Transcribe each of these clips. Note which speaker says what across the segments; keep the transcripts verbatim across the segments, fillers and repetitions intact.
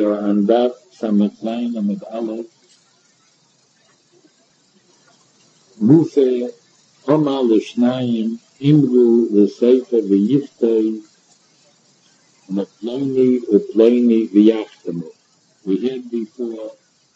Speaker 1: We are on Daf Samach Zayin Amud Aleph. Rufe Homa L'Shnayim Imru L'Sefer V'Yiftei L'Ploni U'Ploni V'Yachtemu. We had before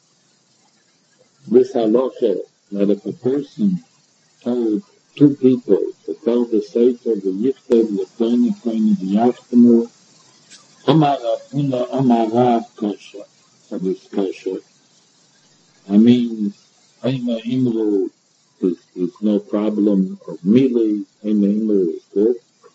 Speaker 1: this halacha that if a person told two people to tell the Sefer V'Yiftei L'Ploni U'Ploni V'Yachtemu, Omar Una Omar Rav Kosher, so this kosher. I mean, Ema Imru is, is no problem of Mili, Ema Imru is good.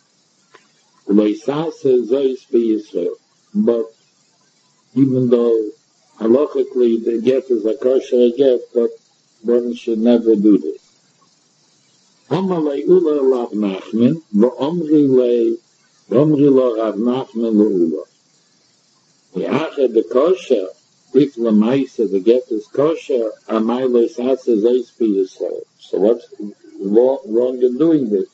Speaker 1: Uleisase Zois B'Yisrael. But even though halachically the get is a kosher get, but one should never do this. Omar Le'ula Rav Nachman, V'omri Le, V'omri Lo Rav Nachman Le'ula. The Acha the kosher, if Lamaisa the get is kosher, Amai Le'isase Zois B'Yisrael. So what's wrong in doing this?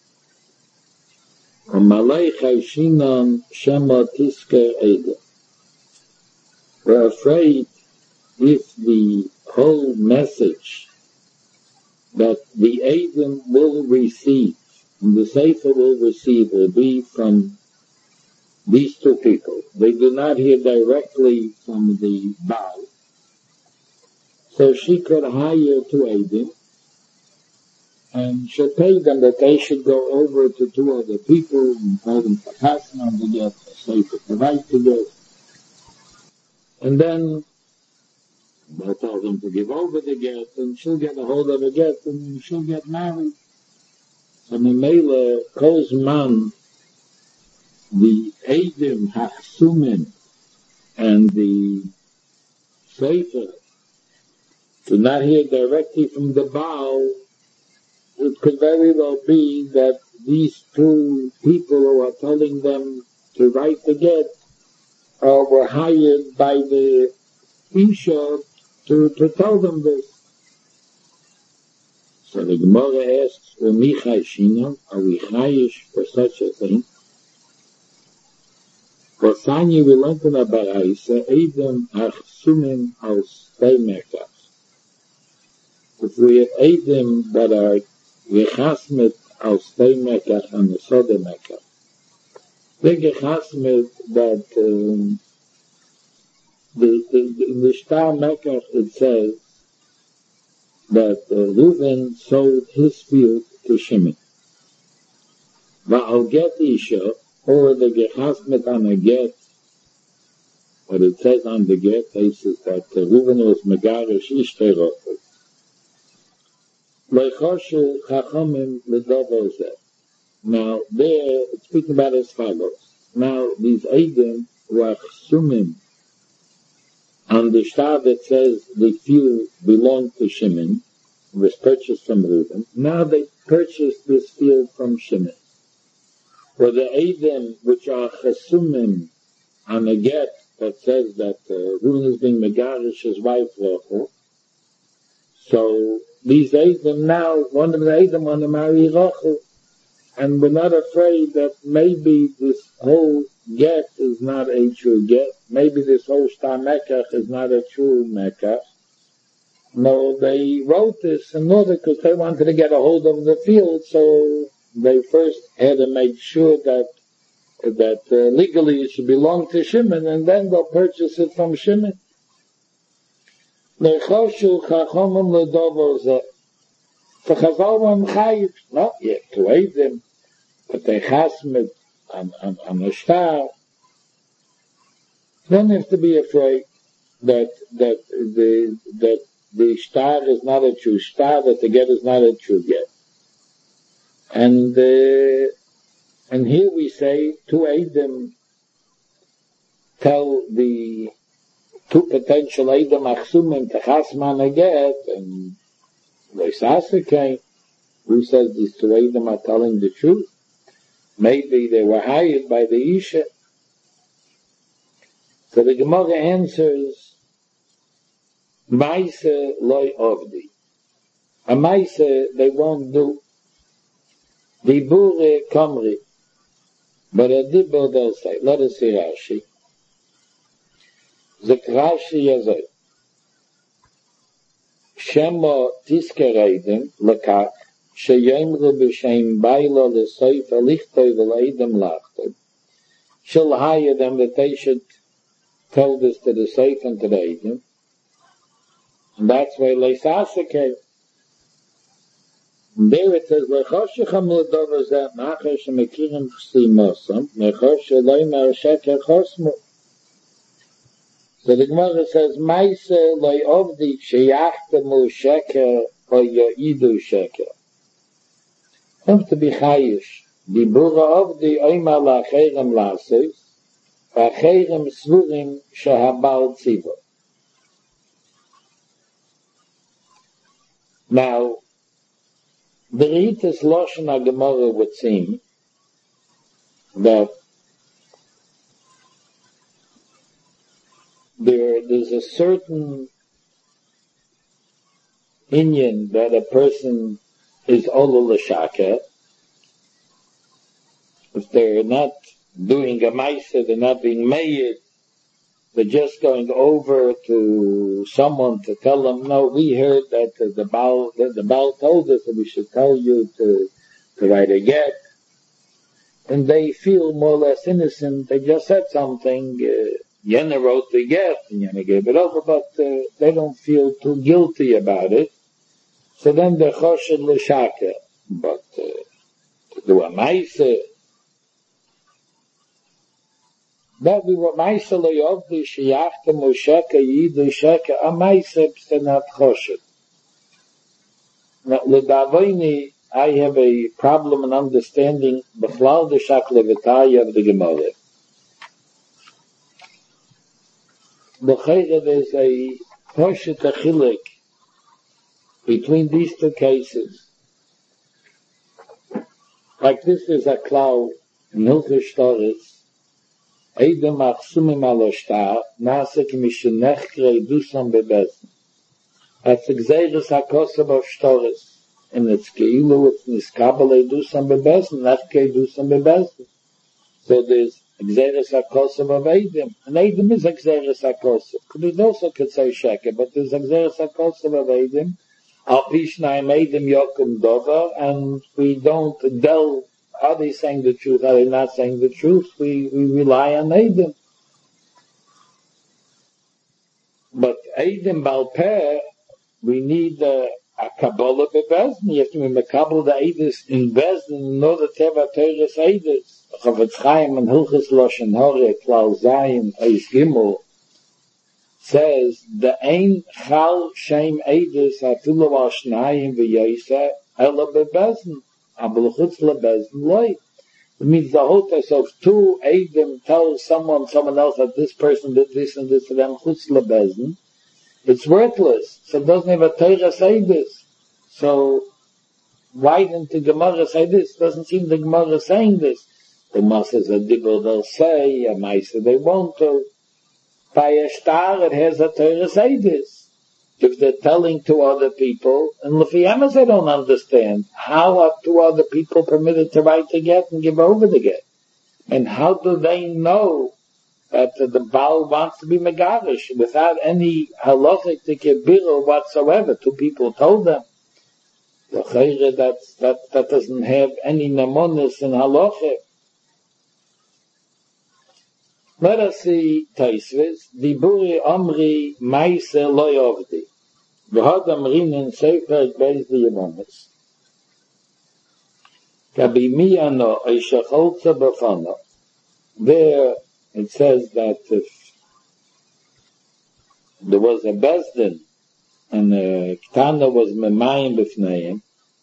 Speaker 1: Amalei Chayshinan Shema Tisker Eda. We're afraid if the whole message that the Edom will receive, and the Sefer will receive, will be from these two people. They do not hear directly from the Baal. So she could hire two Edom, and should pay them that they should go over to two other people and tell them to pass on to get a Sefer to write to get. And then they'll tell them to give over the get, and she'll get a hold of the get, and she'll get married. So Memela calls man the Edom Hachsumin and the Sefer to not hear directly from the Baal. It could very well be that these two people who are telling them to write the get uh, were hired by the Isha to, to tell them this. So the Gemara asks, Umi Chayshinan, are we chayish for such a thing? For Sanya we learned in a Baraisa, Edom Achsumin al Stei Mekas. If we have Edom that are Gechasmet al Stei Mekach and the Sode Mekach. The Gechasmet that um, the, the, in the Shtar Mekach it says that uh, Reuven sold his field to Shimon. Va'al get Isha, or the Gechasmet on a get, what it says on the get, it says that uh, Reuven was Megarish Ishtei Rochel. Now, there, it's speaking about as follows. Now, these Edom were Chsumim on the star that says the field belonged to Shimon, was purchased from Reuben. Now they purchased this field from Shimon. For the Edom, which are Chsumim on a get that says that uh, Reuben is being Megarish his wife, Rachel. So, these Edom now, one of the Edom want to marry Rachel, and we're not afraid that maybe this whole get is not a true get, maybe this whole Shtar Mekach is not a true Mekach. No, they wrote this in order because they wanted to get a hold of the field, so they first had to make sure that that uh, legally it should belong to Shimon, and then they'll purchase it from Shimon. Nechoshu chachomim ledover zeh. For Chazal one chayiv, not yet to aid them, but they chasmed on, on, on a star. Don't have to be afraid that, that the, that the star is not a true star, that the get is not a true get. And, uh, and here we say, to aid them, tell the two potential Edom Achsumim to chasman a get, and Loisasa came, who says these two Edom are telling the truth. Maybe they were hired by the Isha. So the Gemara answers, Maise loy ovdi. A Maise they won't do. Dibure kamri. But a dibur they'll say. Let us see Rashi. the Rashi yazay. Shema tiskereiden lekach sheyemre b'shem baila l'soif alichtoi v'leidem lachtoi. She'll hire them that they should tell this to the Seif and to the Eidim. And that's why Leisasa came. And there it says, Lechoshecham l'dovazeh macher shemekirim chsimosam mechosh eloi mar sheker chosmo. So the Gemara says, Maise loy ovdi sheyachtemu sheker or yoidu sheker. Comes to be chayish. Dibura ovdi oimar la'acherem lasos v'acherem svurim shehabal tziva. Now, the Ritas Lashon HaGemara would seem that there there's a certain inyan that a person is Ola L'Shaka. If they're not doing a Maisa, they're not being made, they're just going over to someone to tell them, no, we heard that uh, the Baal, that the Baal told us that we should tell you to, to write a get. And they feel more or less innocent. They just said something, uh, Yenna wrote the get, and Yenna gave it over, but uh, they don't feel too guilty about it. So then they're Choshed L'Shaka. But uh, to do a Maisa, that we were Maisa L'Yovdi Sheyachta Mosheka Yidu Sheka a Maisa B'Senat Choshed. Now, L'Davoini, I have a problem in understanding B'chlal the Shaklevitaya of the Gemara. L'Chayra, there's a Choshed Achilik between these two cases. Like this is a cloud in Hilchos Shtaris. Eidem achsumim aloshtar, nasek mishenechre dusam bebezn. That's exeris hakosav of shtoris. And it's keilu, it's niskabale dusam bebezn, nechke dusam bebezn. So there's exeris hakosav of Eidem. And Eidem is exeris hakosav. We also could say sheker, but there's exeris hakosav of Eidem. Al pishnaim Eidem yokum dover, and we don't delve. Are they saying the truth? Are they not saying the truth? We, we rely on Eidim. But Eidim Balpeh, we need uh, a Kabbalah bebezn. You have to be Kabbalah the Eidis in Bezn in order to have a Teres Eidis. Chavetz Chaim and Hilchos Lashon Hara, Klal Zayin, Eis Gimel, says, the Ein Chal Shem Eidis Afilu Al Shnayim V'Yoysa Ela bebezn. It means the whole case of two Eidim tell someone, someone else that this person did this and this to them, chutz lebezn, it's worthless. So it doesn't have a Torah say this. So why didn't the Gemara say this? It doesn't seem the Gemara saying this. The Gemara says a dibur they'll say, a Maisa they won't. By a star it has a Torah say this. If they're telling to other people, and Lefiyamas they don't understand, how are two other people permitted to write the get and give over the get? And how do they know that uh, the Baal wants to be Megarish without any halachic tikibir whatsoever? Two people told them. That, that, that doesn't have any namonis in halachic. Let us see Taisvis. Diburi Omri Maise Loyovdi. V'had Amrinin Sefer Beis Yevonis. Kabi Miyano Eishacholza Bafana. There it says that if there was a Bezdin and a Ktana was Memayim B'fneim,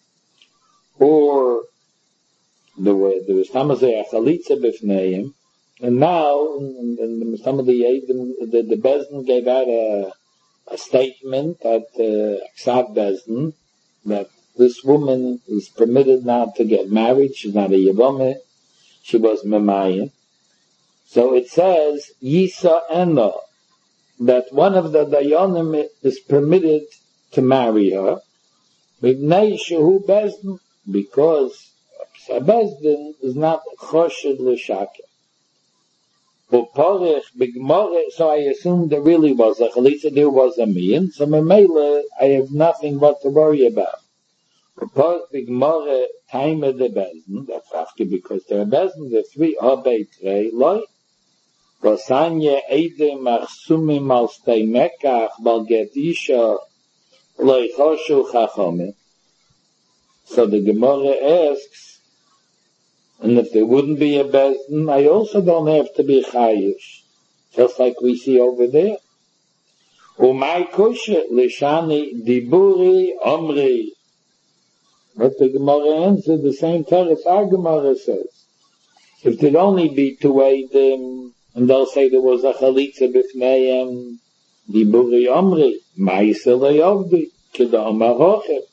Speaker 1: or there was, there was Tamazeh Achalitza B'fneim, and now, and, and some of the the, the Bezdin gave out a, a statement at Aksav uh, Bezdin that this woman is permitted now to get married. She's not a Yevameh. She was Memayim. So it says, Yisa Ena, that one of the Dayanim is permitted to marry her. B'nei Shehu Bezdin, because Bezdin is not Choshed L'Shaka. Uporich b'gmorah, so I assumed there really was a chalitza, there was a mian, so memela, I have nothing but to worry about. Uporich b'gmorah, time of the bezin, that's after because there are bezin, the three obey trei, loy, Rosanye Eide Machsumim al Stei Mekach Bal Get Isha Loi Choshu Chachomim. So the Gemara asks, and if there wouldn't be a Bezdin, I also don't have to be Chayish, just like we see over there. Umay Kushe Lishani Diburi Omri. But the Gemara answered the same teretz our Gemara says. If there'd only be two Eidim, and they'll say there was a chalitza b'fneihem, diburi omri, ma'isa le'yovdi, kida omar hochet.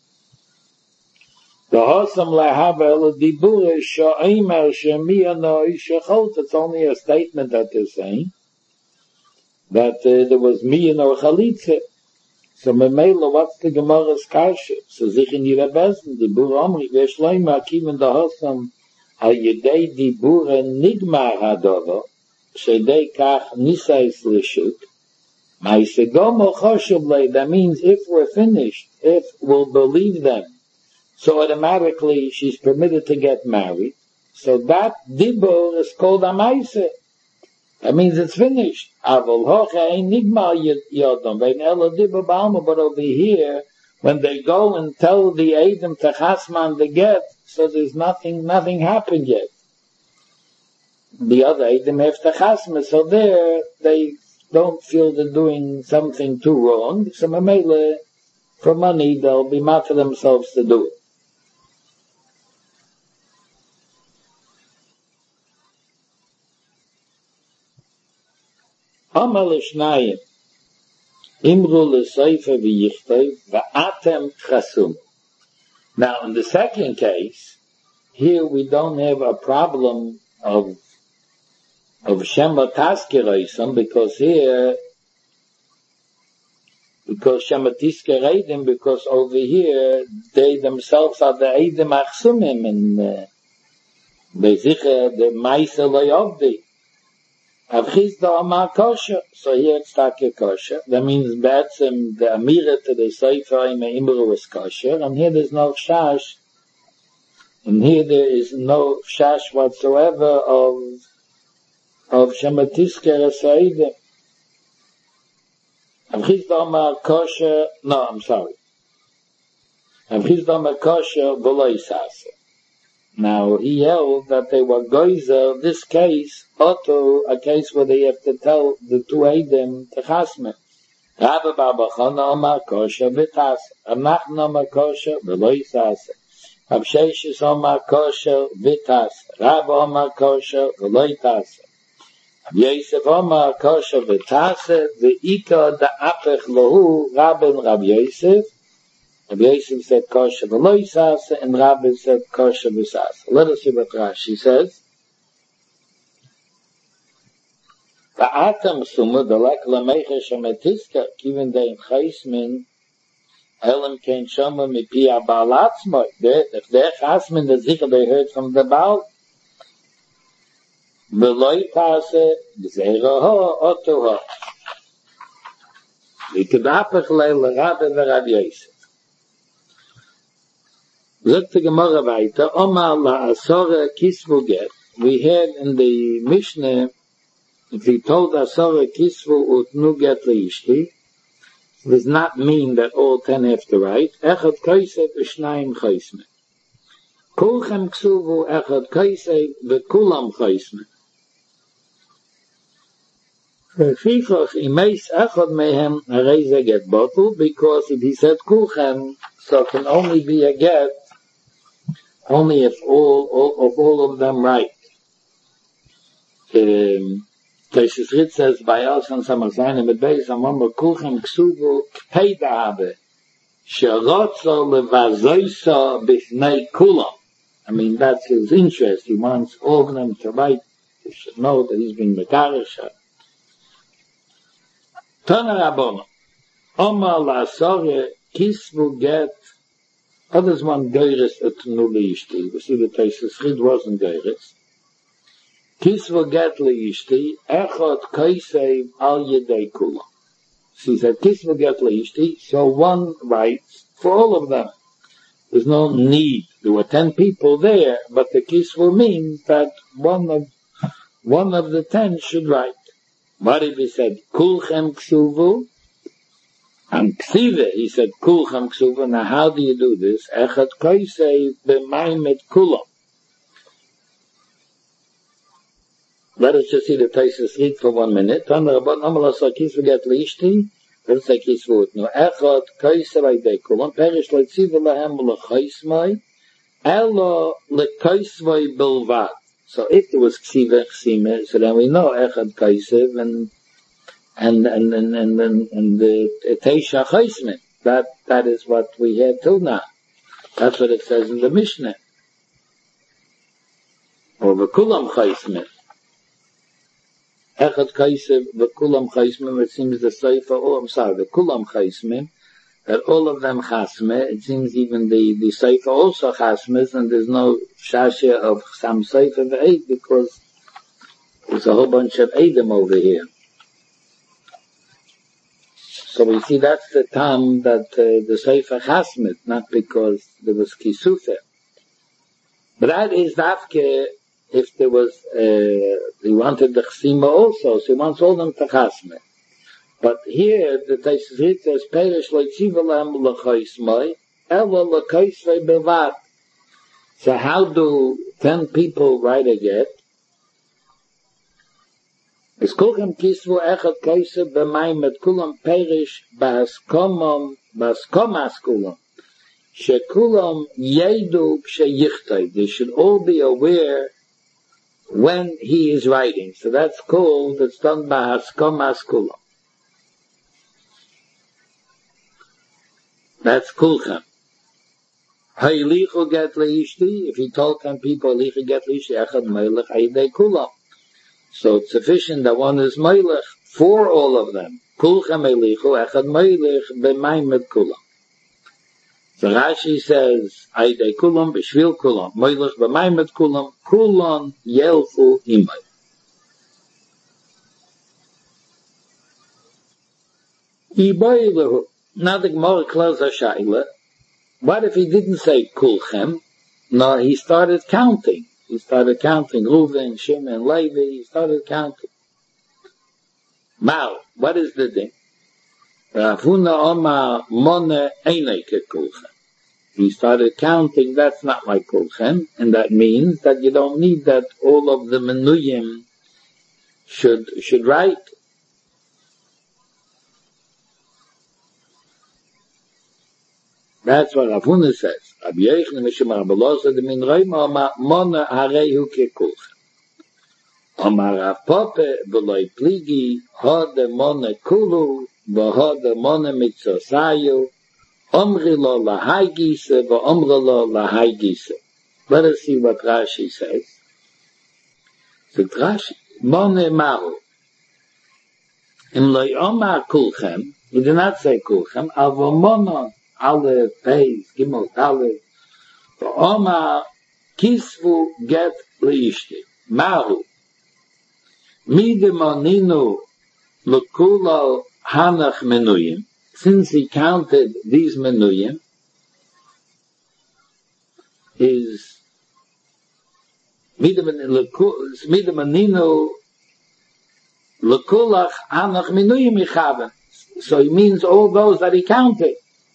Speaker 1: The hosam lehava el diburi sha'imar shemiya no'i shechot. It's only a statement that they're saying, that uh, there was miya no chalitza. So memela, what's the Gemara's kasha? So zichin yirabezin, diburi omri, v'eshleima, akiven the hosam, al yedei diburi nigmar hadova, Shedei kach nisais lishuk. Ma'isegom choshuv. That means if we're finished, if we'll believe them, so automatically she's permitted to get married. So that dibur is called a ma'ise. That means it's finished. Avol hocha ein nigmar yodom vein elo dibur ba'alma. But over here, when they go and tell the Edom to chasman the get, so there's nothing, nothing happened yet. The other Edom have to chasma, so there they don't feel they're doing something too wrong. So mamela, for money, they'll be mad for themselves to do it. Amar l'shnayim, imru l'seifer v'yichtov v'atem tchasum. Now, in the second case, here we don't have a problem of of Shema Taskireisam, because here, because Shema Tiskireidim, because over here, they themselves are the Eidim Achsumim, and uh, they zicher the Maisa Loyovdi. Avchizda Amar Kosher. So here it's Taki Kosher. That means Batsim, the Amira to the Sefer Imru is Kosher, and here there's no Shash, and here there is no Shash whatsoever of of Shematisker Esaidim. Avchizda Amar Kosher, no, I'm sorry. Avchizda Amar Kosher V'lo Yisase. Now, he held that they were Goizer, this case, Otto, a case where they have to tell the two Eidim to Chasme. Rabba Baba Chana Amar Kosher V'tase. Amnachna Amar Kosher V'lo Yisase. Avsheshis Amar Kosher V'tase. Rabba Amar Kosher V'lo Yisase. Yosef Omar Kosher V'tase, V'ika da'apech lohu, Rabbi Rab Yosef. Rab Yosef said Kosher V'lo Yisase, and Rabbi said Kosher V'sase. Let us see what Rashi says. V'atam sumu d'lek l'meicha shemetiska, kiven dein chaismin, elam kein shoma mipi ha'bal atzmoi. If they're chasmin, the zicha they heard from the Baal, V'lo yitase, gzeira ho, oto ho. V'kedapech leil Rabbi v'Rab Yosef. Look to Gemara weiter. Omar la'asora kisvu get. We had in the Mishnah, if he told asora kisvu utnu get leishti, does not mean that all ten have to write. Echad kosev v'shnayim choisme. Kulchem ksuvu echad kosev v'kulam choisme. Because if he said kulchem, so it can only be a get only if all, all of all of them right. Um, Tesis Ritz says by us on some sign with base on one kulchem ksuvu kpeidabe sherotzo levazoisa b'fnei kulam. I mean, that's his interest. He wants all of them to write. He should know that he's been megarish. Tana Rabbona, Omar la'asore kisvu get. Others want geiris et nuli ishti. We see the Tesis Rid wasn't geiris. Kisvu get leishti, echot kaisev al yedei kula. She said, Kisvu get leishti, so one writes for all of them. There's no need. There were ten people there, but the kisvu means that one of, one of the ten should write. What if he said, kulchem ksuvu? And ksive, he said, kulchem ksuvu. Now how do you do this? Echot kaisev b'maimet kulam. Let us just see the Taisus read for one minute. Let's say kisvu no echot kaisev aydei kulam. Perish leitziv lahem lechaismai elo lekaisvai bilvad. So if there was ksive ksime, so then we know echad kaisev and and and and and and, and the teisha chaisme. That that is what we have till now. That's what it says in the Mishnah. Or v'kulam chaisme. Echad kaisev v'kulam chaisme. It seems the Seifa. Oh, I'm sorry. The kulam chaisme. That all of them chasme. It seems even the the Seifa also chasmes, and there's no shasha of some Seifa v'eid because there's a whole bunch of edim over here. So we see that's the time that uh, the Seifa chasmet, not because there was kisufe. But that is dafke if there was, uh, he wanted the chsima also, so he wants all them to chasmet. But here, the Taisus says, Perish leitzivalam lechaismai, ela lechaisvei bevad. So how do ten people write a get? Es kulchem kisvu echad kaisev b'mayim et kulam perish b'askomam, b'askomas kulam. Shekulam yedu k'sheyichtay. They should all be aware when he is writing. So that's called, it's done by haskomas kulam. That's kulchem. Haylichu get leishti. If he told ten people, Haylichu get leishti, echad meilech aydei kulam. So it's sufficient that one is meilech for all of them. Kulchem haylichu, echad meilech b'mayim kulam. So Rashi says, aydei kulam, b'shvil kulam, meilech b'mayim kulam, kulam yelchu imay. Ibaylehu. Now the Gemara closes a shaila. What if he didn't say kulchem? No, he started counting. He started counting Reuven, Shimon, Levi. He started counting. Mal, what is the thing? Rafuna Omar Mone Einei Kulchem. He started counting. That's not like kulchem, and that means that you don't need that all of the menuyim should should write. That's what Rav Huna says. Rabbi Yochanan Mishmar Belosa de Min Reima Mona Harehu Kekulchem. Amar Rav Papa Beloi Pligi Hode Mona Kulu V'Hode Mona Mitzosayu Omri Lo Lahai Gise V'Omri Lo Lahai Gise. Let us see what Rashi says. So Rashi Mona Mahu Im Loi Omar Kulchem. He did not say Kulchem. Avo Mona Aleph, Beis, Gimel, Aleph. Oma kisvu get leishti. Mahu. Midemoninu lekulo hanach menuyim. Since he counted these menuyim, is midemoninu lekulach hanach menuyim ichaven. So he means all those that he counted.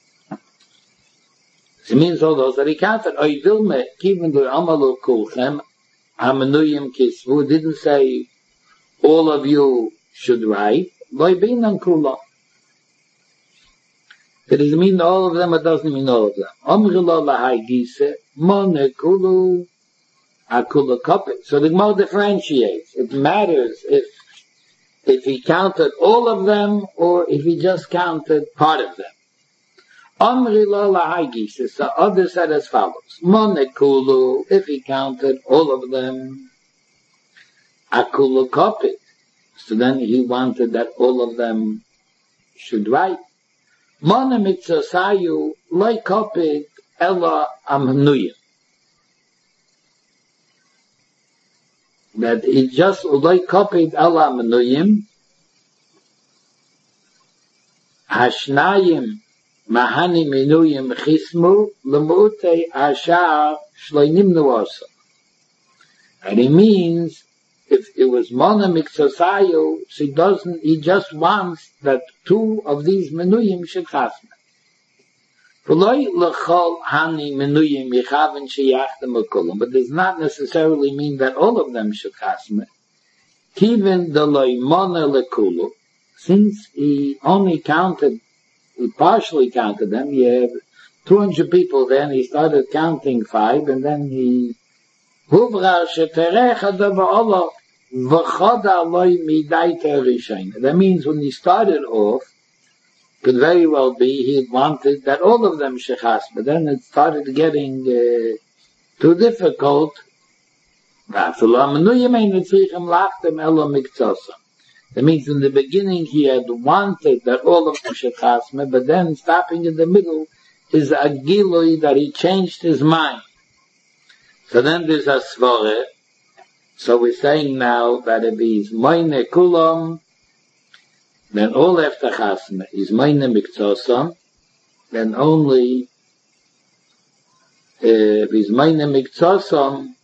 Speaker 1: It means all those that he counted. Oy vilme, even the amalu kulchem, hamenuyim kisvu, didn't say all of you should write. Loy binan kula. It doesn't mean all of them, it doesn't mean all of them. Omrilo lahai gise, mone kulu, akula kopit. So the Gemara differentiates. It matters if, if he counted all of them, or if he just counted part of them. Amri lo lahai gise. So others said as follows. Mone kulu, if he counted all of them, akula kopit. So then he wanted that all of them should write. Mona mitzosayu loy kopit ella amnuyim. that it just ulay copied ala menuyim, hashnayim mahani menuyim chismu lemutei ashar shleinim nuasa. And it means, if it was Mona Mikzosayu, she doesn't, he just wants that two of these menuyim should chasme. V'loi l'chol hani menuyim yichaven sheyachtem ukulam, but does not necessarily mean that all of them should chasme. Kiven d'loi Mona lekulu, since he only counted, he partially counted them, he had two hundred people there, and he started counting five, and then he that means when he started off, could very well be he wanted that all of them should chas, but then it started getting uh, too difficult. That means in the beginning he had wanted that all of them should chas, but then stopping in the middle is a gilui that he changed his mind. So then there's a svore. So we're saying now that if he's moine kulam, then all after chasme is moine miktsosam, then only uh, if he's moine miktsosam,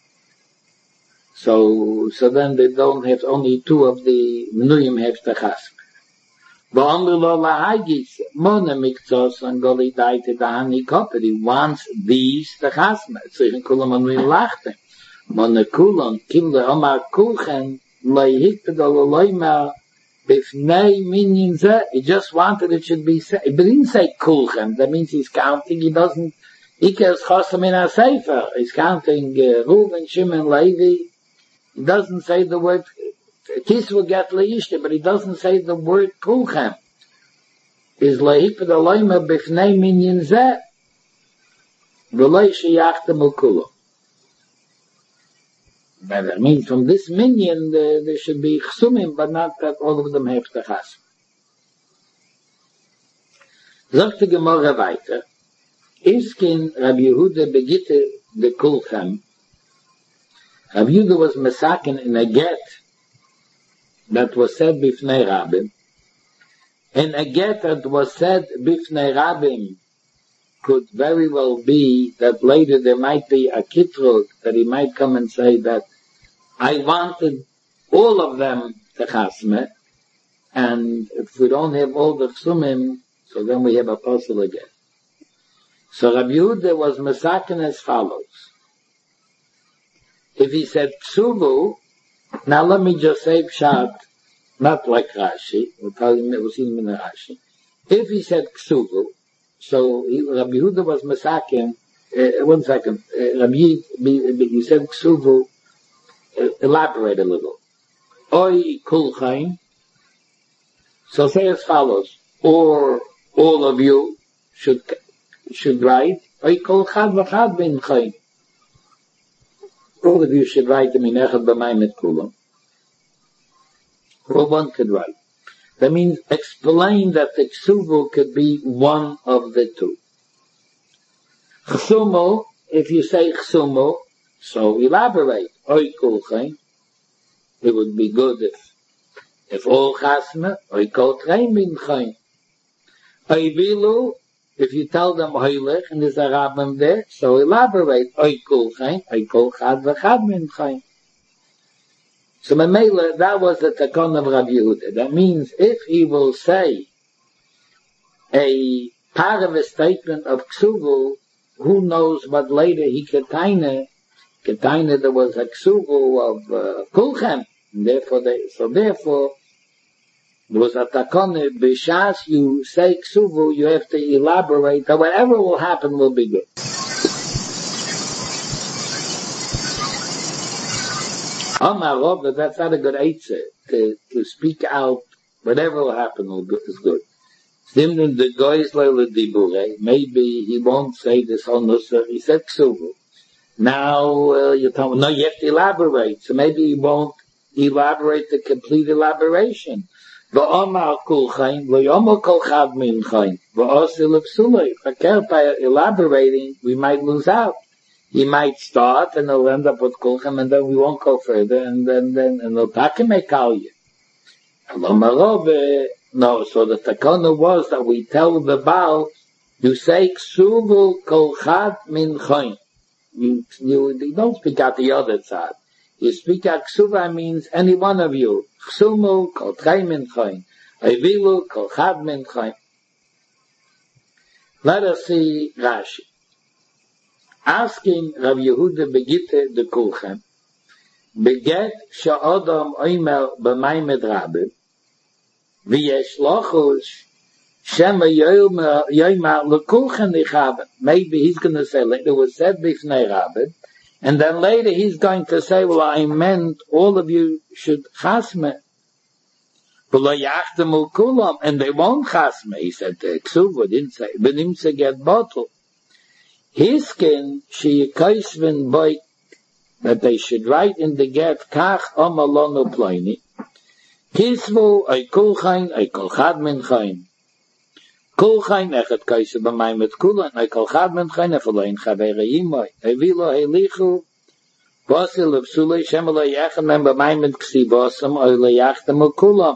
Speaker 1: so so then they don't have only two of the menuyim have to chasme. V'amru lo lahagis mona miktsosam goli daite dahani kopet. He wants these to chasme. So in kulam menuyim lachte. Mona kulam kimle omar kulchen leihikped oloyma bifnei minyan zeh. He just wanted it should be said. But he didn't say kulchen. That means he's counting. He doesn't. Ikes chosam in a sefer. He's counting uh, Reuven, Shimon, Levi. He doesn't say the word Kiswa get leishte, but he doesn't say the word kulchem. Is leihikped oloyma bifnei minyan zeh v'loi sheyachtem ukulu. That means from this minyan uh, there should be chsumim, but not that all of them have to chas. Sagt die Gemara weiter, Iskin Rabbi Yehuda begitte de kulchem. Rabbi Yehuda was mesaken in a get that was said bifnei Rabbim. And a get that was said bifnei Rabbim could very well be that later there might be a kitrut, that he might come and say that I wanted all of them to chasme, and if we don't have all the chsumim, so then we have a puzzle again. So Rabbi Yehuda was mesaken as follows. If he said ksuvu, now let me just say pshat, not like Rashi, we'll tell him it was in Rashi. If he said ksuvu, so he, Rabbi Yehuda was mesaken, uh, one second, uh, Rabbi Yehuda, you said ksuvu, uh, elaborate a little. Oi kulchain, so say as follows, or all of you should should write, Oi kol chad v'chad bin chain. All of you should write the minechad b'mayim et kulam. Or one could write. That means explain that the ksuvu could be one of the two. Chsumu, if you say chsumu, so elaborate. Oy kulchain. It would be good if, if all chasme, oy kol trein min chain. Oy vilu, if you tell them hoylech, and there's a rabbim there, so elaborate. Oy kulchain, oy kol chad v'chad min chain. So Mamela, that was the takon of Rabbi Yehuda. That means if he will say a part of a statement of ksuvu, who knows what later he could taina, could taina there was a ksuvu of uh, kulchem, and therefore they, so therefore there was a takon, b'shas you say ksuvu, you have to elaborate, that whatever will happen will be good. Amar Rav, that that's not a good eitzah, to, to speak out, whatever will happen is good. Simon the goyis leila dibure, maybe he won't say this whole nusser, he said ksuvu. Now, uh, you tell me, no, you have to elaborate, so maybe he won't elaborate the complete elaboration. V'omar kulchain, v'yomar kol chad min chain, v'osil v'sulay. If I care by elaborating, we might lose out. he might start and he'll end up with kulchem and then we won't go further and then, then, and he'll take make call you. No, so the takana was that we tell the Baal, you say, ksuvu kol chad min choin. You, you, you don't speak out the other side. You speak out ksuva means any one of you. Ksumu kol chay min choin. Evilu kol chad min choin. Let us see Rashi. Asking Rav Yehuda begite de kulchem, beget she'odom oimer b'maimed rabbi, v'yesh lochush shema yoimer lekulchem nichaben. Maybe he's going to say, it was said b'fnei rabbi, and then later he's going to say, well, I meant all of you should chasme. V'lo yachtemu kulam, and they won't chasme. He said, Ksuva didn't say, v'nimtze get bottle. His skin, she kaisvin boy, that they should write in the get, kach omalonu ploini. Kisvu, ay kulchain, ay kolchad min chain. Kulchain, echet kaisv b'mayim et kulan, ay kolchad min chain, efaloin chavere yimoy. Evilo helichu, vosil of sulei, shemelo yachem em b'mayim et ksibosam, ay leyachtem ukulam.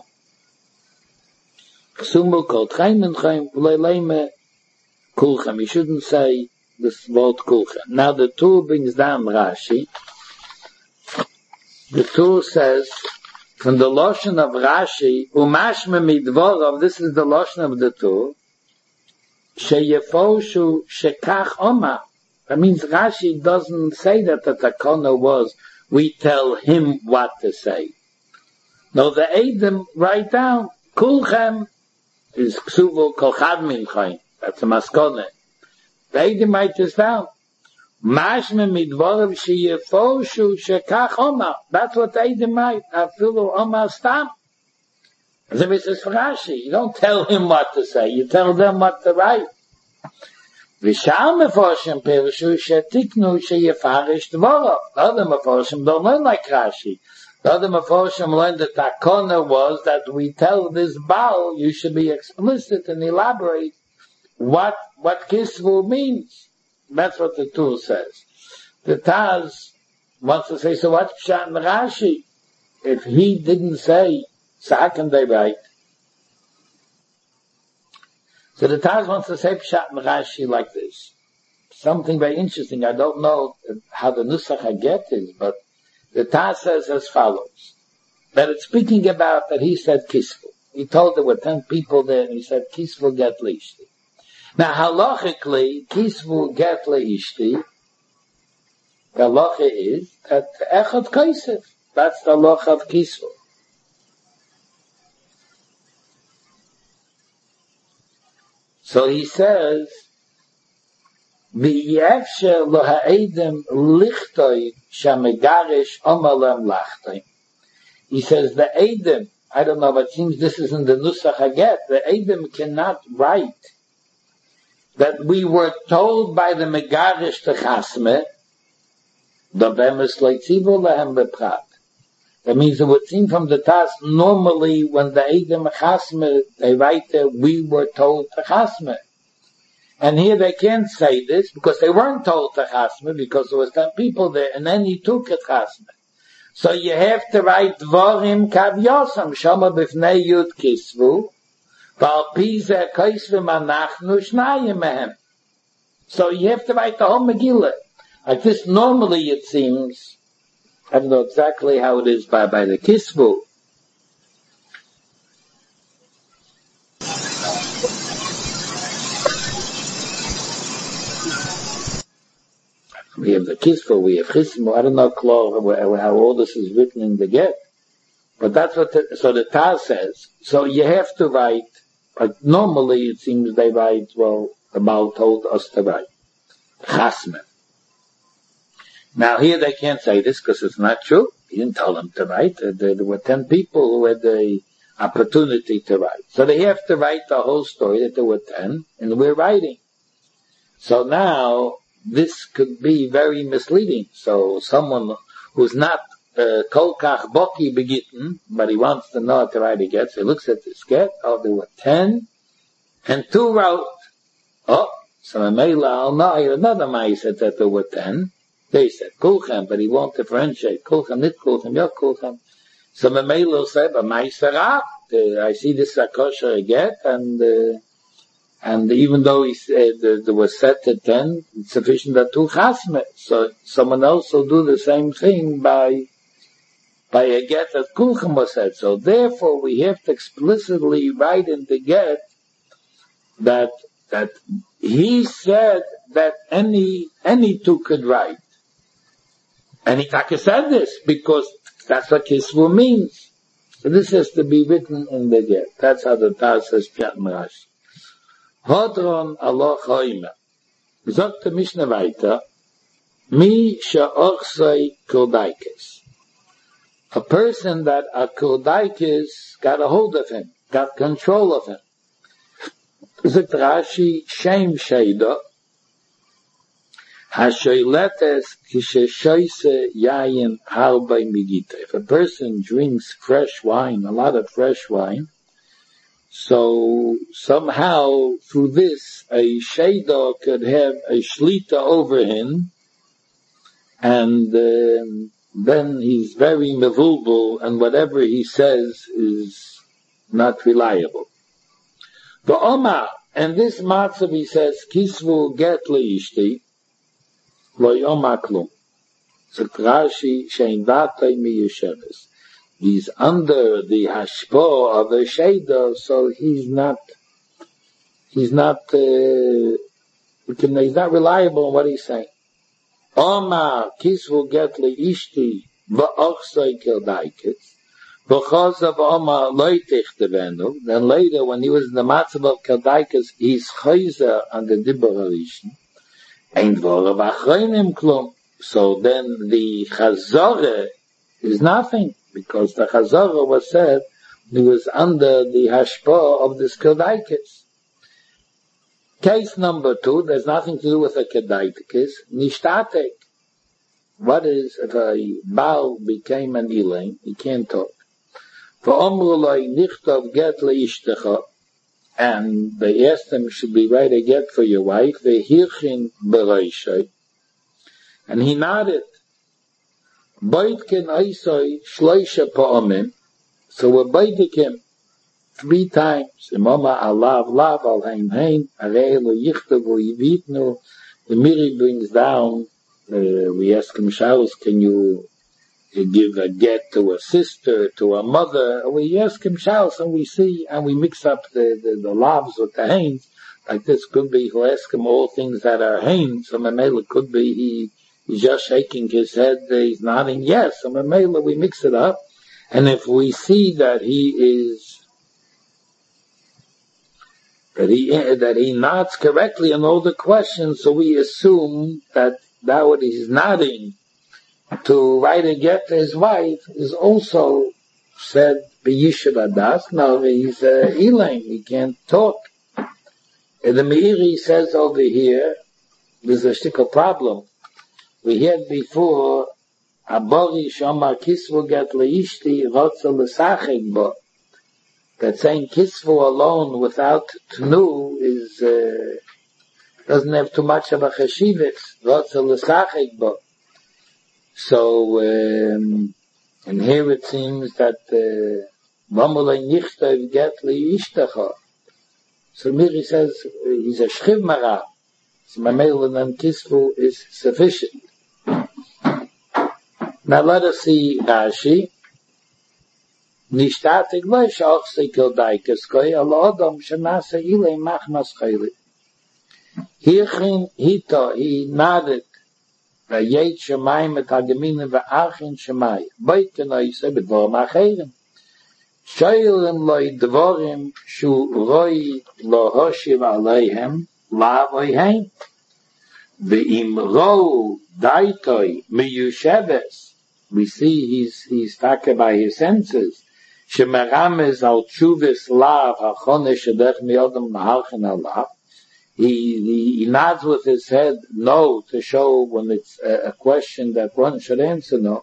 Speaker 1: Ksumu kol chain min chain, v'leileme kulcham. You shouldn't say this word kulchem. Now the Tur brings down Rashi. The Tur says, from the Lashon of Rashi, umashme midvorov, this is the Lashon of the Tur, sheyefoshu shekach oma. That means Rashi doesn't say that the takana was, we tell him what to say. No, the Edom write down, kulchem is ksuvu kol chad min chayin. That's a maskone. The Edom write this down. Mashme midvorav sheyefoshu shekach oma. That's what the Edom write. Afilu oma stam. As if it says for Rashi, you don't tell him what to say, you tell them what to write. V'shal meforshim perushu shetiknu sheyefarish dvorov. The other meforshim don't learn like Rashi. The other meforshim learned that takona was that we tell this Baal, you should be explicit and elaborate what what kisvu means. That's what the Tur says. The Taz wants to say, so what's Pshat in Rashi? If he didn't say, so how can they write? So the Taz wants to say Pshat in Rashi like this. Something very interesting. I don't know how the Nusach Haget is, but the Taz says as follows. That it's speaking about that he said kisvu. He told there were ten people there and he said kisvu get lishti. Now, halachically, kisvu get leishti, the halacha is that echad kaisef. That's the halacha of kisvu. So he says, v'yefsher lo ha'edem lichtoi shamegarish omalem lachtoi. He says the Edom, I don't know, but it seems this is in the Nusach Haget, the Edom cannot write that we were told by the Megarish to Chasme, that means it would seem from the Taz, normally when the Edom Chasme, they write that we were told to Chasme. And here they can't say this because they weren't told to Chasme because there was ten people there and then he took it Chasme. So you have to write Dvorim Kav Yosam, Shoma B'fnei Yud Kisvu, so you have to write the whole Megillah. Like this, normally it seems, I don't know exactly how it is by, by the Kisvu. We have the Kisvu, we have Chismu, I don't know Klor, how all this is written in the Get. But that's what the, so the Taz says. So you have to write, like normally it seems they write, well, the Baal told us to write. Chasme. Now here they can't say this because it's not true. He didn't tell them to write. There, there were ten people who had the opportunity to write. So they have to write the whole story that there were ten, and we're writing. So now, this could be very misleading. So someone who's not Kol Kach Boki Begitten, but he wants to know to write a get, so he looks at this get, oh, there were ten, and two wrote. Oh, so Mela, I'll know another Mai said that there were ten, They said kulchem, but he won't differentiate kulchem, nit kulchem, yok kulchem. So Mamelo said, but Maisarah, I see this is a kosher get, and uh, and even though he said uh, there was set to ten, it's sufficient that two chasme. So someone else will do the same thing by by a get that kulchem was said. So therefore, we have to explicitly write in the get that that he said that any any two could write. And he taka said this because that's what kisvu means. So this has to be written in the get. That's how the Tar says Pshat Rashi. Hodron Allah Choyma. Sagt the Mishnah weiter, Mi sha'ochsei kurdaikis. A person that a kurdaikis got a hold of him, got control of him. Sagt Rashi, Shem Sheida, Hashoiletes kisheshoise yayin harbei migita. If a person drinks fresh wine, a lot of fresh wine, so somehow through this a sheidah could have a shlita over him, and um, then he's very mevulbul, and whatever he says is not reliable. The Omar, and this matzav he says, kisvu get leishti, lo yomar klum. So Rashi shein vatay mi yesheves. He's under the hashpo of a sheidah, so he's not, he's not, uh, he's not reliable in what he's saying. Omar kisvu get leishti va'ochsoi kildaikis. Because of Omar loitich devenu, then later when he was in the matzav of Keldaikas, he's chayzer on the dibur harishon. Ein dvorav achronim klum. So then the chazorah is nothing, because the chazorah was said he was under the hashpah of this Keldaikas. Case number two, there's nothing to do with a Keldaikas, nishtatek. What is if a Baal became an Elaine? He can't talk. And they asked him, should we write a get for your wife? And he nodded. So we baited him three times. The Miri brings down, uh, we ask him, Shaus, can you give a get to a sister, to a mother? We ask him shals, and we see, and we mix up the, the, the lavs with the hains. Like this could be, he'll ask him all things that are hains. So Mamela could be, he, he's just shaking his head, he's nodding yes. So Mamela, we mix it up. And if we see that he is, that he, that he nods correctly on all the questions, so we assume that that what he's nodding to write a get to his wife is also said b'yishuv adas. No, he's uh, Elaine, he can't talk. And the Meiri says over here, there's a shtickle problem. We had before, Abori shomar kisvu get leishti rotza l'sachik bo. That saying kisvu alone without tnu is, uh, doesn't have too much of a cheshivitz, rotza l'sachik bo. So, um, and here it seems that Mamulay Nichtav get leishtacha. So Miri says he's a shchiv mara. So Mamela and Kisvu is sufficient. Now let us see Rashi. Nishtatig lo shachse Keldaikas koi al adam shenase ilay machmas chayli. Hirchin hita, he nodded. Vayet Shemayim et hagemine v'achin Shemay. Boiten oise b'dvorim acherim. Shoylim loy dvorim shu roi lo hoshiv aleihem lav oihem. V'im ro daitoi miyusheves. We see he's, he's taken by his senses. Shemarames al tshuvis lav hachonesh edech miodam mahalchen alav. He, he, he nods with his head no to show when it's a, a question that one should answer no.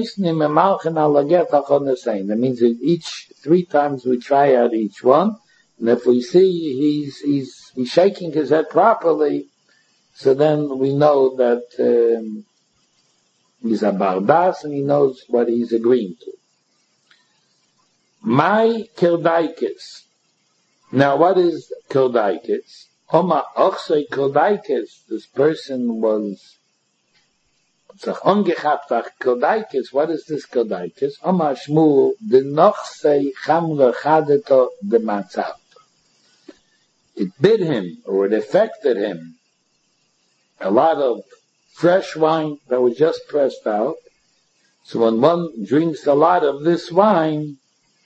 Speaker 1: That means that each, three times we try out each one, And if we see he's, he's, he's shaking his head properly, so then we know that, um, he's a bardas and he knows what he's agreeing to. My kirdaikis. Now what is kirdaikis? Oma ochsei kirdaikis. This person was ungechapt kirdaikis. What is this kirdaikis? Oma shmul de nochsei chamra chadeto de matzah. It bit him, or it affected him, a lot of fresh wine that was just pressed out. So when one drinks a lot of this wine,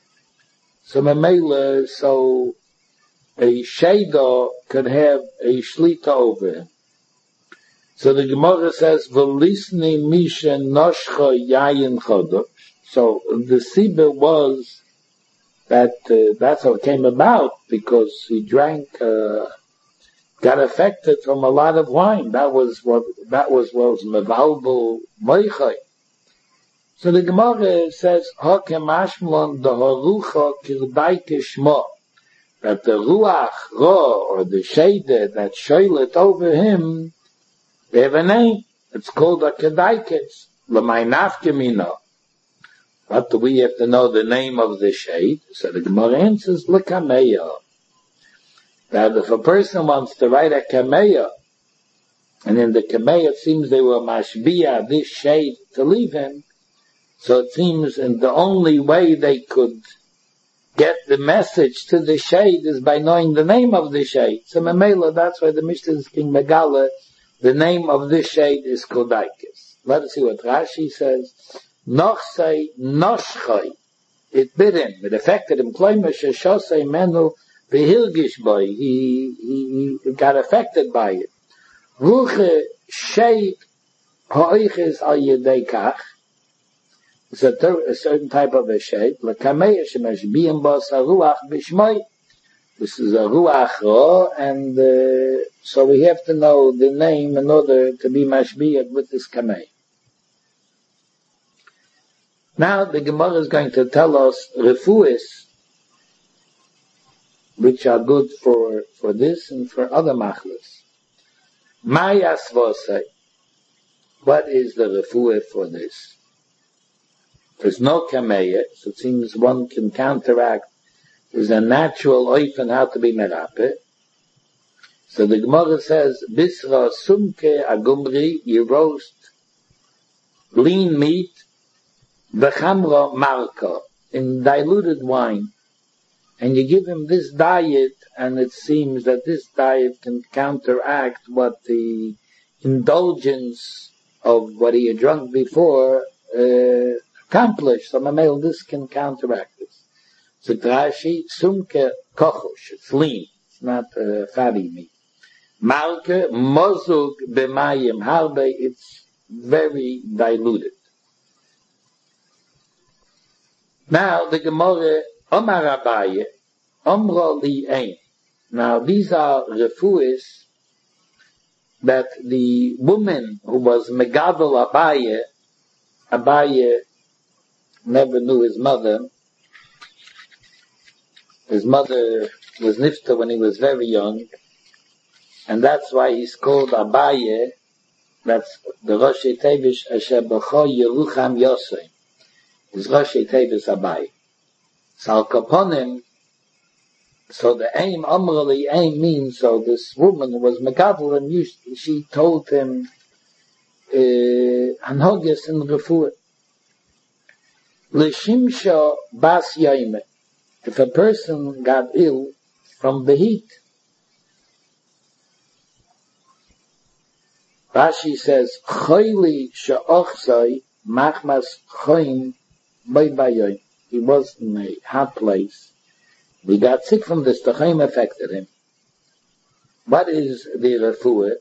Speaker 1: so memela, so a sheidah could have a shlita over him. So the Gemara says, "V'lisni misha noshcha yayin chodosh." So the sibah was that uh, that's how it came about, because he drank, uh, got affected from a lot of wine. That was what that was what was mevalbul moichay. So the Gemara says, "Hakemashmlon daharucha kirdaike shmo," that the ruach ra, or the shade that shoilet over him, they have a name. It's called a kedaikes. L'may nafkemina. What do we have to know the name of the shade? So the Gemara answers, l'kameya. That if a person wants to write a kameya, and in the kameya it seems they were mashbiya, this shade, to leave him, so it seems and the only way they could get the message to the shade is by knowing the name of the shade. So Mamela, that's why the Mishnah is King Megala, the name of this shade is Kodaikis. Let us see what Rashi says. Nochsei noshchai. It bit him. It affected him. Kloimer sheshosei menu v'hilgish boy. He, he, he got affected by it. Ruche shade ha'oiches al yedei kach. It's a, ter- a certain type of a shade. L'kameya shemashbiyim bos haruach b'shmoi. This is a ruach ra, and uh, so we have to know the name in order to be mashbiyat with this kameya. Now the Gemara is going to tell us refuis, which are good for, for this and for other machlis. Mayas vosei. What is the refuah for this? There's no kameya, so it seems one can counteract. There's a natural oif on how to be merape. So the Gemara says, Bisra sumke agumri, you roast lean meat, Bechamra marka, in diluted wine, and you give him this diet, and it seems that this diet can counteract what the indulgence of what he had drunk before uh, accomplished. So Mamel, this can counteract this. So Rashi, sumke kochosh, it's lean, it's not uh, fatty meat. Marka, mozug b'mayim harbe, it's very diluted. Now the Gemara, Omar Abaye, Omro li ein. Now these are refuis that the woman who was Megadol Abaye, Abaye never knew his mother. His mother was nifta when he was very young, and that's why he's called Abaye. That's the Rosh Tevish Asher B'cho Yerucham Yosei. Is Rashi Tevis Abai. So Kaponim, so the aim, Amrali aim means, so this woman was Megadol, and used, she told him, Anhogis in Refuah. L'shimsha bas yaime. If a person got ill from the heat, Rashi says, Choyli she'ochzai machmas choyim. He was in a hot place. He got sick from this. The chaim affected him. What is the refuah?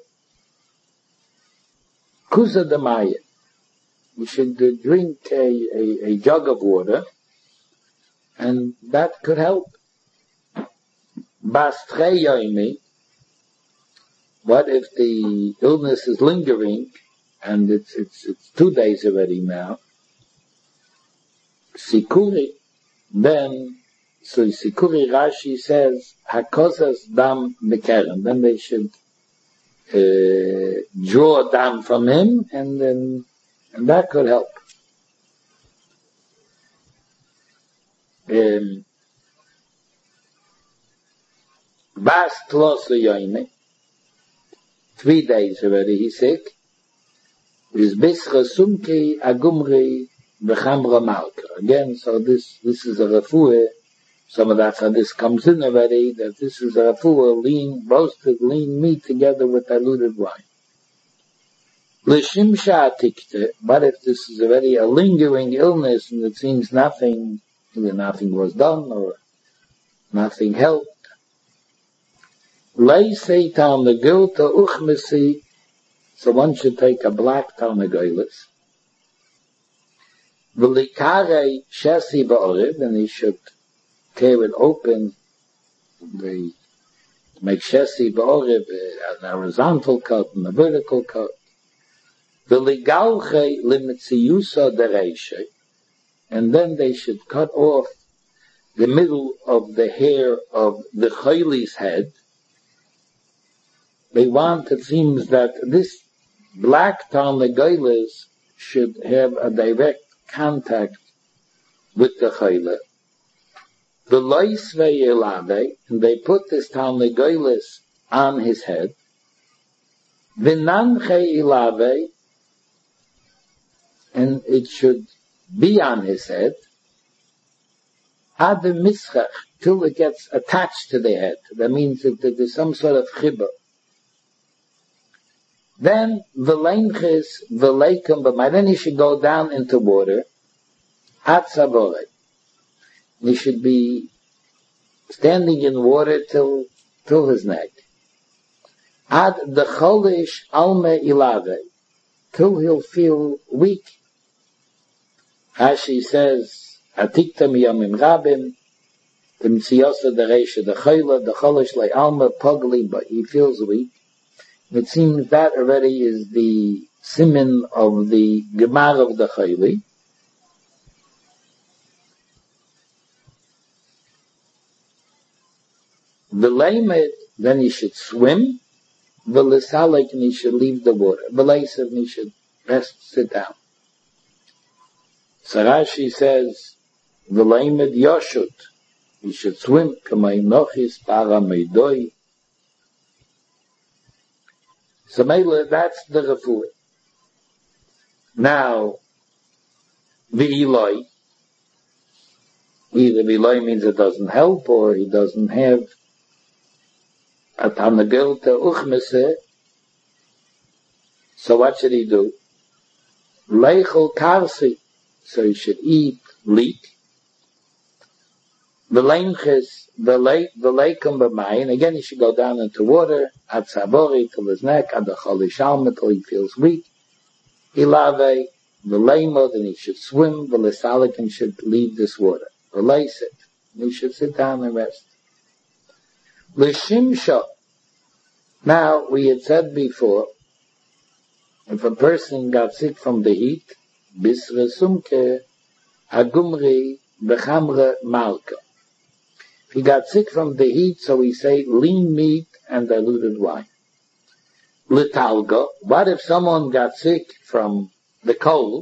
Speaker 1: Kusa demaya. We should drink a, a, a jug of water, and that could help. Bastrei yoimi. What if the illness is lingering, and it's it's it's two days already now? Sikuri, then so Sikuri Rashi says, Hakozas dam bekeren. Then they should uh, draw dam from him, and then and that could help. Um, Bas tlos yoyme, three days already he's sick. Is bisra sumke agumri bechamra malka. Again, so this this is a refuah. Some of that, so this comes in already, that this is a refuah, lean, roasted lean meat together with diluted wine. L'shimsha atikte, but if this is already a lingering illness and it seems nothing, either nothing was done or nothing helped, lay say tarnagilta uchmesi, so one should take a black tarnagilis, v'likare shesi ba'oriv, and he should tear it open, they make shesi ba'oriv, a horizontal cut and a vertical cut, v'ligalche limitziyusa dereishe, and then they should cut off the middle of the hair of the chayli's head. They want, it seems that this black tarnagilis should have a direct contact with the chayla. The lois ve'elave, and they put this tarnagilis on his head. V'nanche ilave, and it should be on his head. Ad mischach, till it gets attached to the head. That means that there's some sort of chibah. Then v'leinches v'leikum b'may. Then he should go down into water. Ad savore. He should be standing in water till till his neck. Ad decholish alme ilave. Till he'll feel weak. Rashi says, Atikta miyamim rabim, the mitziyosa dereisha dechayla, decholish le alma pugli, but he feels weak. It seems that already is the siman of the gemar of the chayli. V'leimed, then he should swim. V'lesalik, and he should leave the water. V'leisav, and he should rest, sit down. Sarashi says, V'leimed yoshut, he should swim. Kamay nochis para meidoi. So Mela, that's the refuah. Now, v'iloi, either v'iloi means it doesn't help, or he doesn't have a tanagilta uchmese. So what should he do? Leichel karsi, so he should eat leek. V'leinches, v'leikum b'may, and again he should go down into water, at sabori, till his neck, at the cholishalma, till he feels weak. Ilave, v'leimod, and he should swim, v'lesalik, and should leave this water. V'leisit, and he should sit down and rest. L'shimsha, now we had said before, if a person got sick from the heat, bisre sumke, agumri, bechamre malka. If he got sick from the heat, so we say lean meat and diluted wine. Litalga, what if someone got sick from the cold?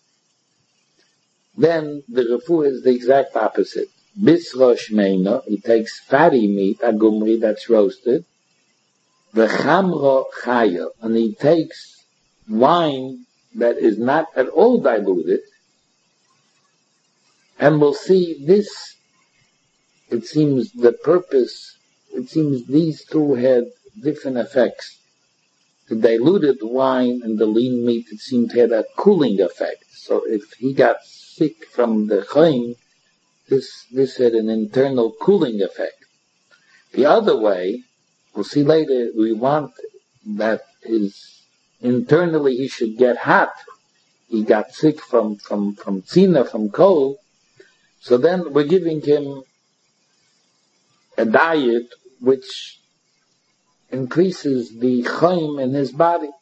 Speaker 1: Then the refuah is the exact opposite. Bisra shmeina, he takes fatty meat, agumri, that's roasted. V'chamra chaya, and he takes wine that is not at all diluted. And we'll see this, it seems the purpose, it seems these two had different effects. The diluted wine and the lean meat, it seemed had a cooling effect. So if he got sick from the chaim, this, this had an internal cooling effect. The other way, we'll see later, we want that his, internally he should get hot. He got sick from, from, from tzina, from cold. So then we're giving him a diet which increases the chaim in his body.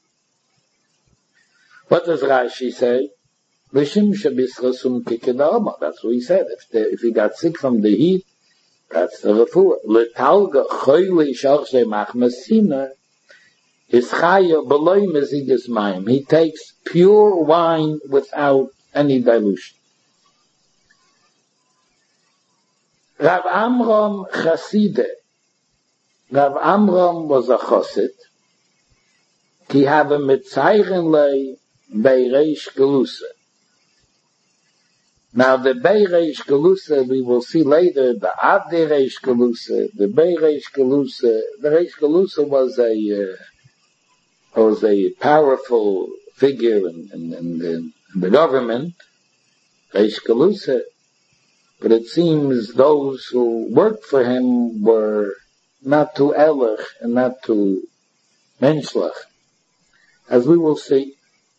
Speaker 1: What does Rashi say? That's what he said. If, the, if he got sick from the heat, That's the refuah. Letalga choyli shalchei machmasina is chaya beloy mezigas mayim. He takes pure wine without any dilution. Rav Amram Chassideh. Rav Amram was a chassid. Ki have a mitzaychen lei beireish gelusa. Now the Beireish Gelusa, we will see later, the Avdei Reish Gelusa, the Beireish Gelusa. The Reish Gelusa was a uh, was a powerful figure in, in, in, the, in the government, Reish Gelusa. But it seems those who worked for him were not too ehrlich and not too menschlich, as we will see.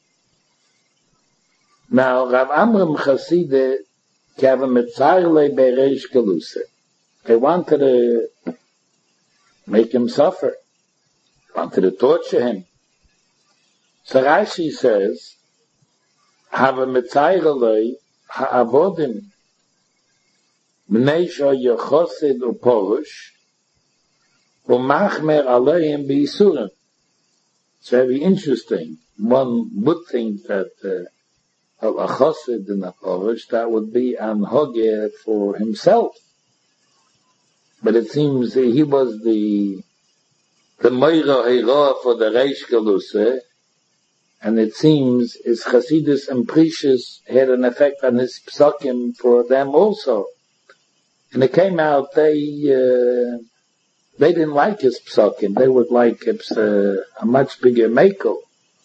Speaker 1: Now, Rav Amram Chassideh gave him a tzarle beireish gelusa. They wanted to make him suffer, wanted to torture him. So Rashi says, have a mitzayre ha'avodim b'nei she'yochosid u'porush u'machmer aleim b'yisurim. It's very interesting. One would think that uh, a chassid in a porush, that would be an hogeh for himself. But it seems he was the the meira heira for the Reish Gelusa, and it seems his Chassidus and Precious had an effect on his psakim for them also. And it came out they uh, they didn't like his psakim. They would like a, a much bigger meko.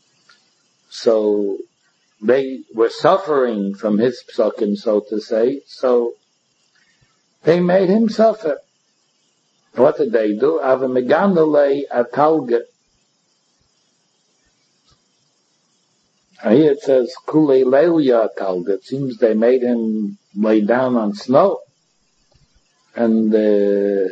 Speaker 1: So they were suffering from his psakim, so to say, so they made him suffer. What did they do? Ava meganalei atalga. Here it says, kulei leilya atalga. It seems they made him lay down on snow. And, uh,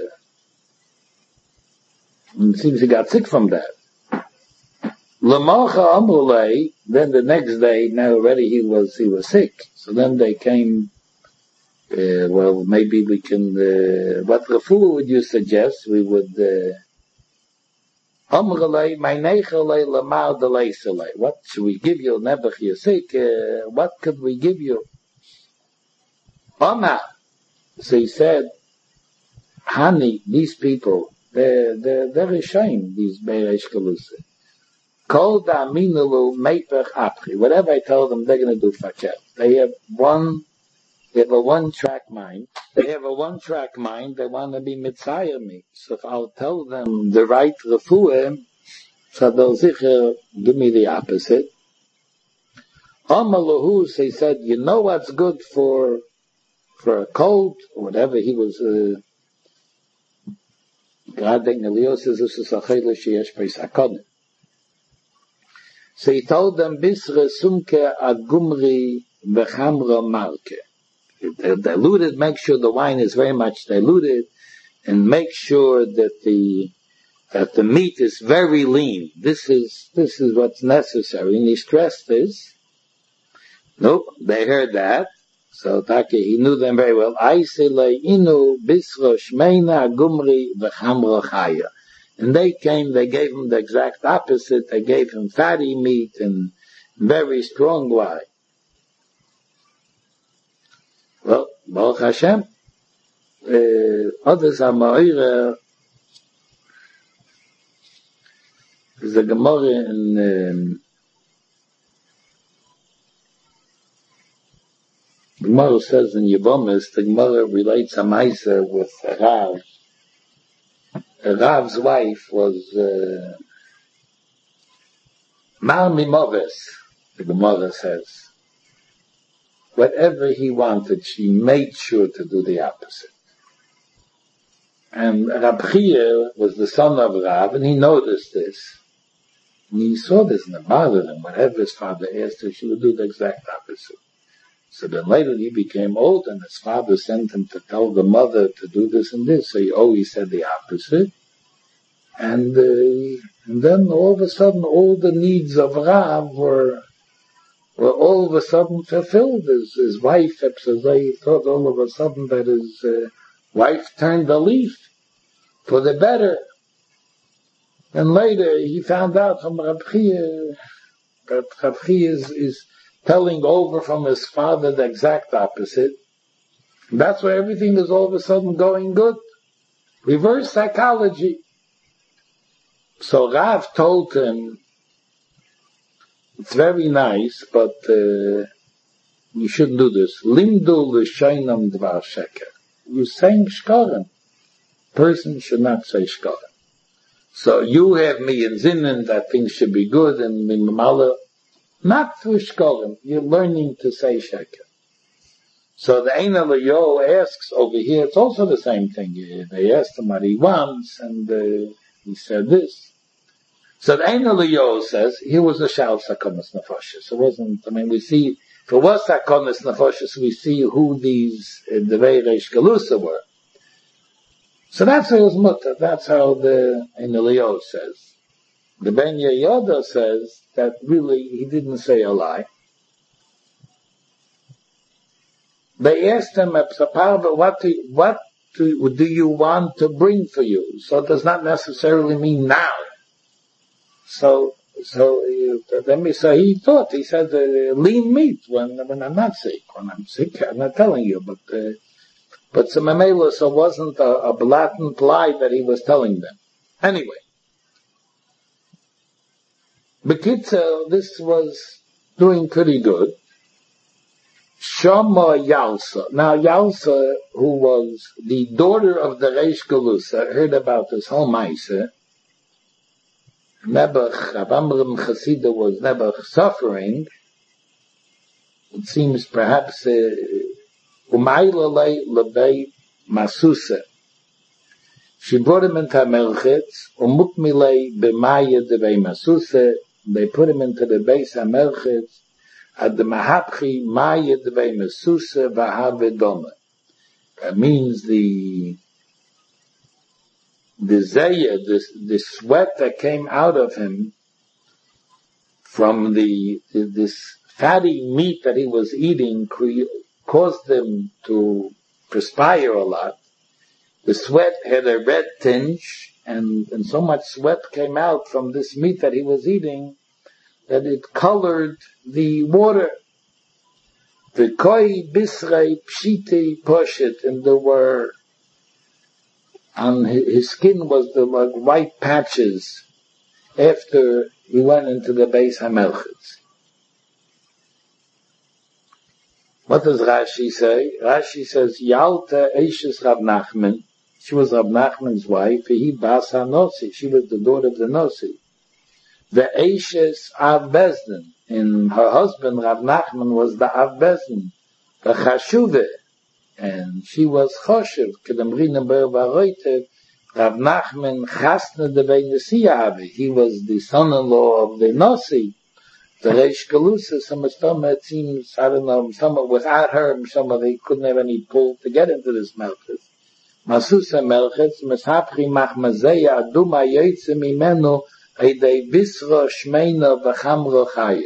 Speaker 1: it seems he got sick from that. Lamacha amulei, then the next day, now already he was, he was sick. So then they came, uh, well, maybe we can, uh, what refuah would you suggest? We would, uh, amulei, meinechalei, lamar deleselei. What should we give you? Nebuch, you're sick. Uh, what could we give you? Omar. So he said, honey, these people, they're, they're, they're ashamed, these Beireish Gelusa. Whatever I tell them, they're going to do fakel. They have one, they have a one-track mind. They have a one-track mind. They want to be mitzayir me. So if I'll tell them the right refuah, so they'll sicher give me the opposite. Amalahu, he said, you know what's good for for a cold or whatever. He was. Uh, So he told them, Bisre sumke agumri bechamra marke. Diluted, make sure the wine is very much diluted, and make sure that the that the meat is very lean. This is this is what's necessary. And he stressed this. Nope, they heard that. So Taki, he knew them very well. Aisele inu bisra shmeina agumri bechamra chaya. And they came, they gave him the exact opposite. They gave him fatty meat and very strong wine. Well, Baruch Hashem, uh, others are ma'ira. There's a Gemara in, um, the Gemara says in Yevomis, the Gemara relates a Maisa with Rav. Rav's wife was uh, Mar Mimoves, the Gemara says. Whatever he wanted, she made sure to do the opposite. And Rab Chiya was the son of Rav, and he noticed this. And he saw this and it bothered him. Whatever his father asked her, she would do the exact opposite. So then later he became old, and his father sent him to tell the mother to do this and this. So he always said the opposite. And, uh, and then all of a sudden, all the needs of Rav were were all of a sudden fulfilled. His, his wife, Epsazai, thought all of a sudden that his uh, wife turned the leaf for the better. And later he found out from Reb Chia that Reb Chia is, is telling over from his father the exact opposite. And that's why everything is all of a sudden going good. Reverse psychology. So Rav told him, it's very nice, but uh, you shouldn't do this. Limdu l'shaynam dvar sheker. You're saying shkorim. Person should not say shkorim. So you have me in zinnen that things should be good and mimala. Not through shkorim. You're learning to say sheker. So the Ein Eliyahu asks over here, it's also the same thing. They asked him what he wants, and uh, he said this. So the Ein Eliyahu says, here was a shal sakonis nefashis. It wasn't, I mean, we see, if it was sakonis nefashis, we see who these, uh, the Reish Galusa were. So that's how it was mutter. That's how the Ein Eliyahu says. The Ben Yehoyada says that really he didn't say a lie. They asked him, what do, what do, do you want to bring for you? So it does not necessarily mean now. So, so, uh, so he thought, he said, uh, lean meat when, when I'm not sick. When I'm sick, I'm not telling you, but, uh, but so Mamela, so wasn't a, a blatant lie that he was telling them. Anyway. Bekitzel, this was doing pretty good. Shama Yalsa. Now Yalsa, who was the daughter of the Reish Galusa, heard about this whole Maisa. Nebuch, Avamrim Chasida was Nebuch suffering. It seems perhaps Umaylalei Lebei Masusa. She brought him into Melchitz, Umukmilei B'maya Devei Masusa. They put him into the base of Melchitz. Ad mahapchi ma'yed vei mesusa v'havedoma. That means the the zayah, the, the sweat that came out of him from the, the this fatty meat that he was eating cre- caused him to perspire a lot. The sweat had a red tinge, and, and so much sweat came out from this meat that he was eating that it colored the water. The koi bisrei pshiti poshet, and there were, on his skin was the like white patches after he went into the Beis HaMelchitz. What does Rashi say? Rashi says, Yalta Eishes Rav Nachman. She was Rav Nachman's wife. He Bas HaNosi. She was the daughter of the Nosi. The Eishes Av Bezdin, and her husband Rav Nachman was the Av Bezdin, the Chashuve, and she was Choshev. Kedamrina Ber Varoitev, Rav Nachman Chasna Devei Nesiyavi. He was the son-in-law of the Nosi, the Reish Galusa. Some of them, it seems, I don't know, some without her, some of they couldn't have any pull to get into this Melchitz. Masusa Melchitz, Meshapchi Machmazeya Aduma Yetze Mimenu. Eidei Visra Shmeina V'Chamra Chaya.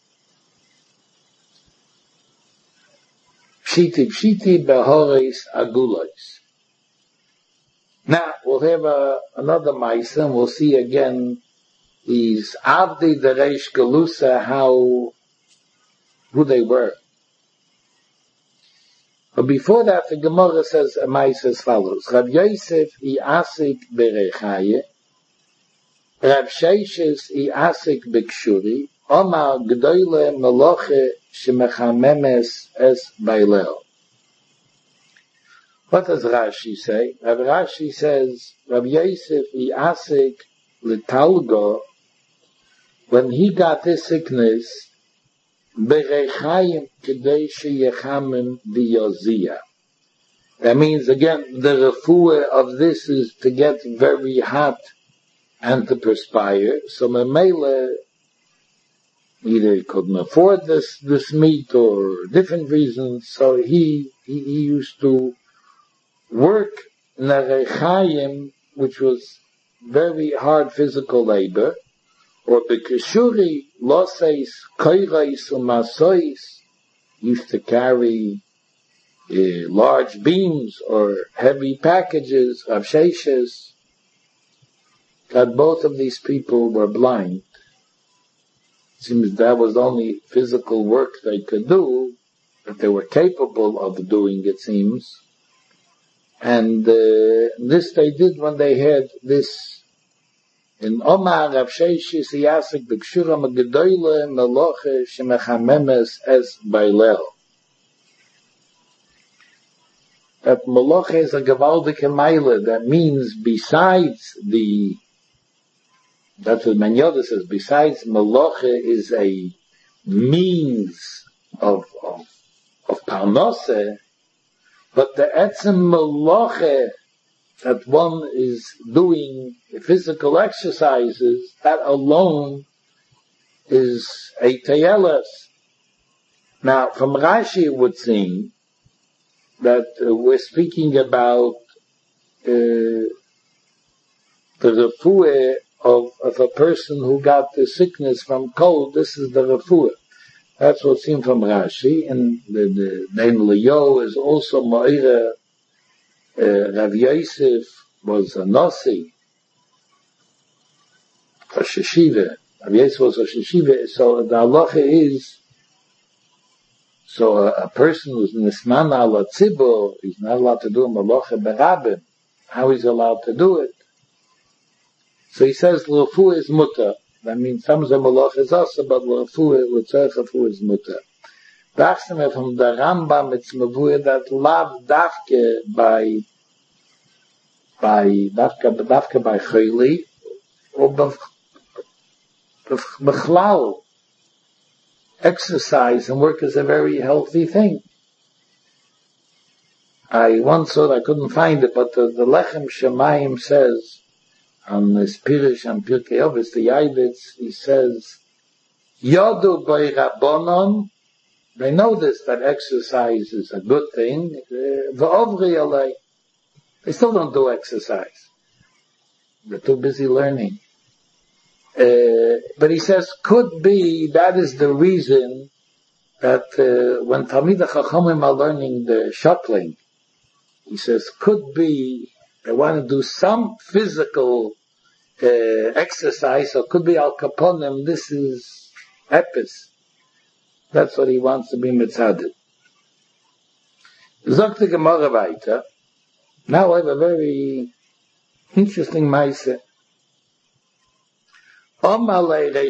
Speaker 1: Pshiti Pshiti Behoris Agulois. Now, we'll have a, another Maisa, and we'll see again these Avdi the Reish Galusa, how, who they were. But before that, the Gemara says a Maisa as follows. Rav Yosef I Asik Berechaye, Rav Sheishes I Asik B'Kshuri, Omar G'doyle Meloche Shemechamemes Es Bailel. What does Rashi say? Rav Rashi says, Rav Yosef I Asik L'Talgo, when he got this sickness, Berechayim K'dei Sheyechamim V'Yoziyah. That means, again, the refuah of this is to get very hot and to perspire. So Memele either couldn't afford this, this meat or different reasons. So he, he, he used to work in a rechayim, which was very hard physical labor, or bekeshuri, loseis, koirais, umasois, used to carry uh, large beams or heavy packages, Rav Sheshes, that both of these people were blind. It seems that was the only physical work they could do, that they were capable of doing, it seems. And uh, this they did when they had this, in Omar Rav Sheshes Yasik B'Kshura M'Gedoyle Meloche Shemechamemes Es Bailel. That Meloche is a gewaldige Meile. That means besides the, that's what Manyoda says, besides Meloche is a means of, of, of Parnose, but the etzem Meloche, that one is doing physical exercises, that alone is a teyeles. Now, from Rashi it would seem that uh, we're speaking about uh, the refuah of, of a person who got the sickness from cold. This is the refuah. That's what seemed from Rashi. And the, the name Leo is also Moira. Uh, Rav Yosef was a Nasi, a Sheshiva. Rav Yosef was a Sheshiva. So the halacha is, so a, a person who's nisman ala tzibur, he's not allowed to do a malacha berabim. How is he allowed to do it? So he says, l'refuah is mutter. That means some of the malacha is also, but l'refuah, l'tzarech refuah is mutter. Dachsem from the Rambam, it's mevuah that lav dafke by, by, dafke, dafke by chayli, or b'chlal. Exercise and work is a very healthy thing. I once thought I couldn't find it, but the, the Lechem Shemayim says, on this Pirish and Pirkei Avos, the Yavitz, he says, Yodu by Rabbanon, they know this, that exercise is a good thing, V'ovri alei, they still don't do exercise. They're too busy learning. Uh, but he says, could be, that is the reason that uh, when Talmidei Chachamim are learning the shuttling, he says, could be, they want to do some physical uh, exercise, or could be al kaponim, this is epis. That's what he wants to be mitzaded. Zok the Gemara weiter. Now I have a very interesting maaseh. Now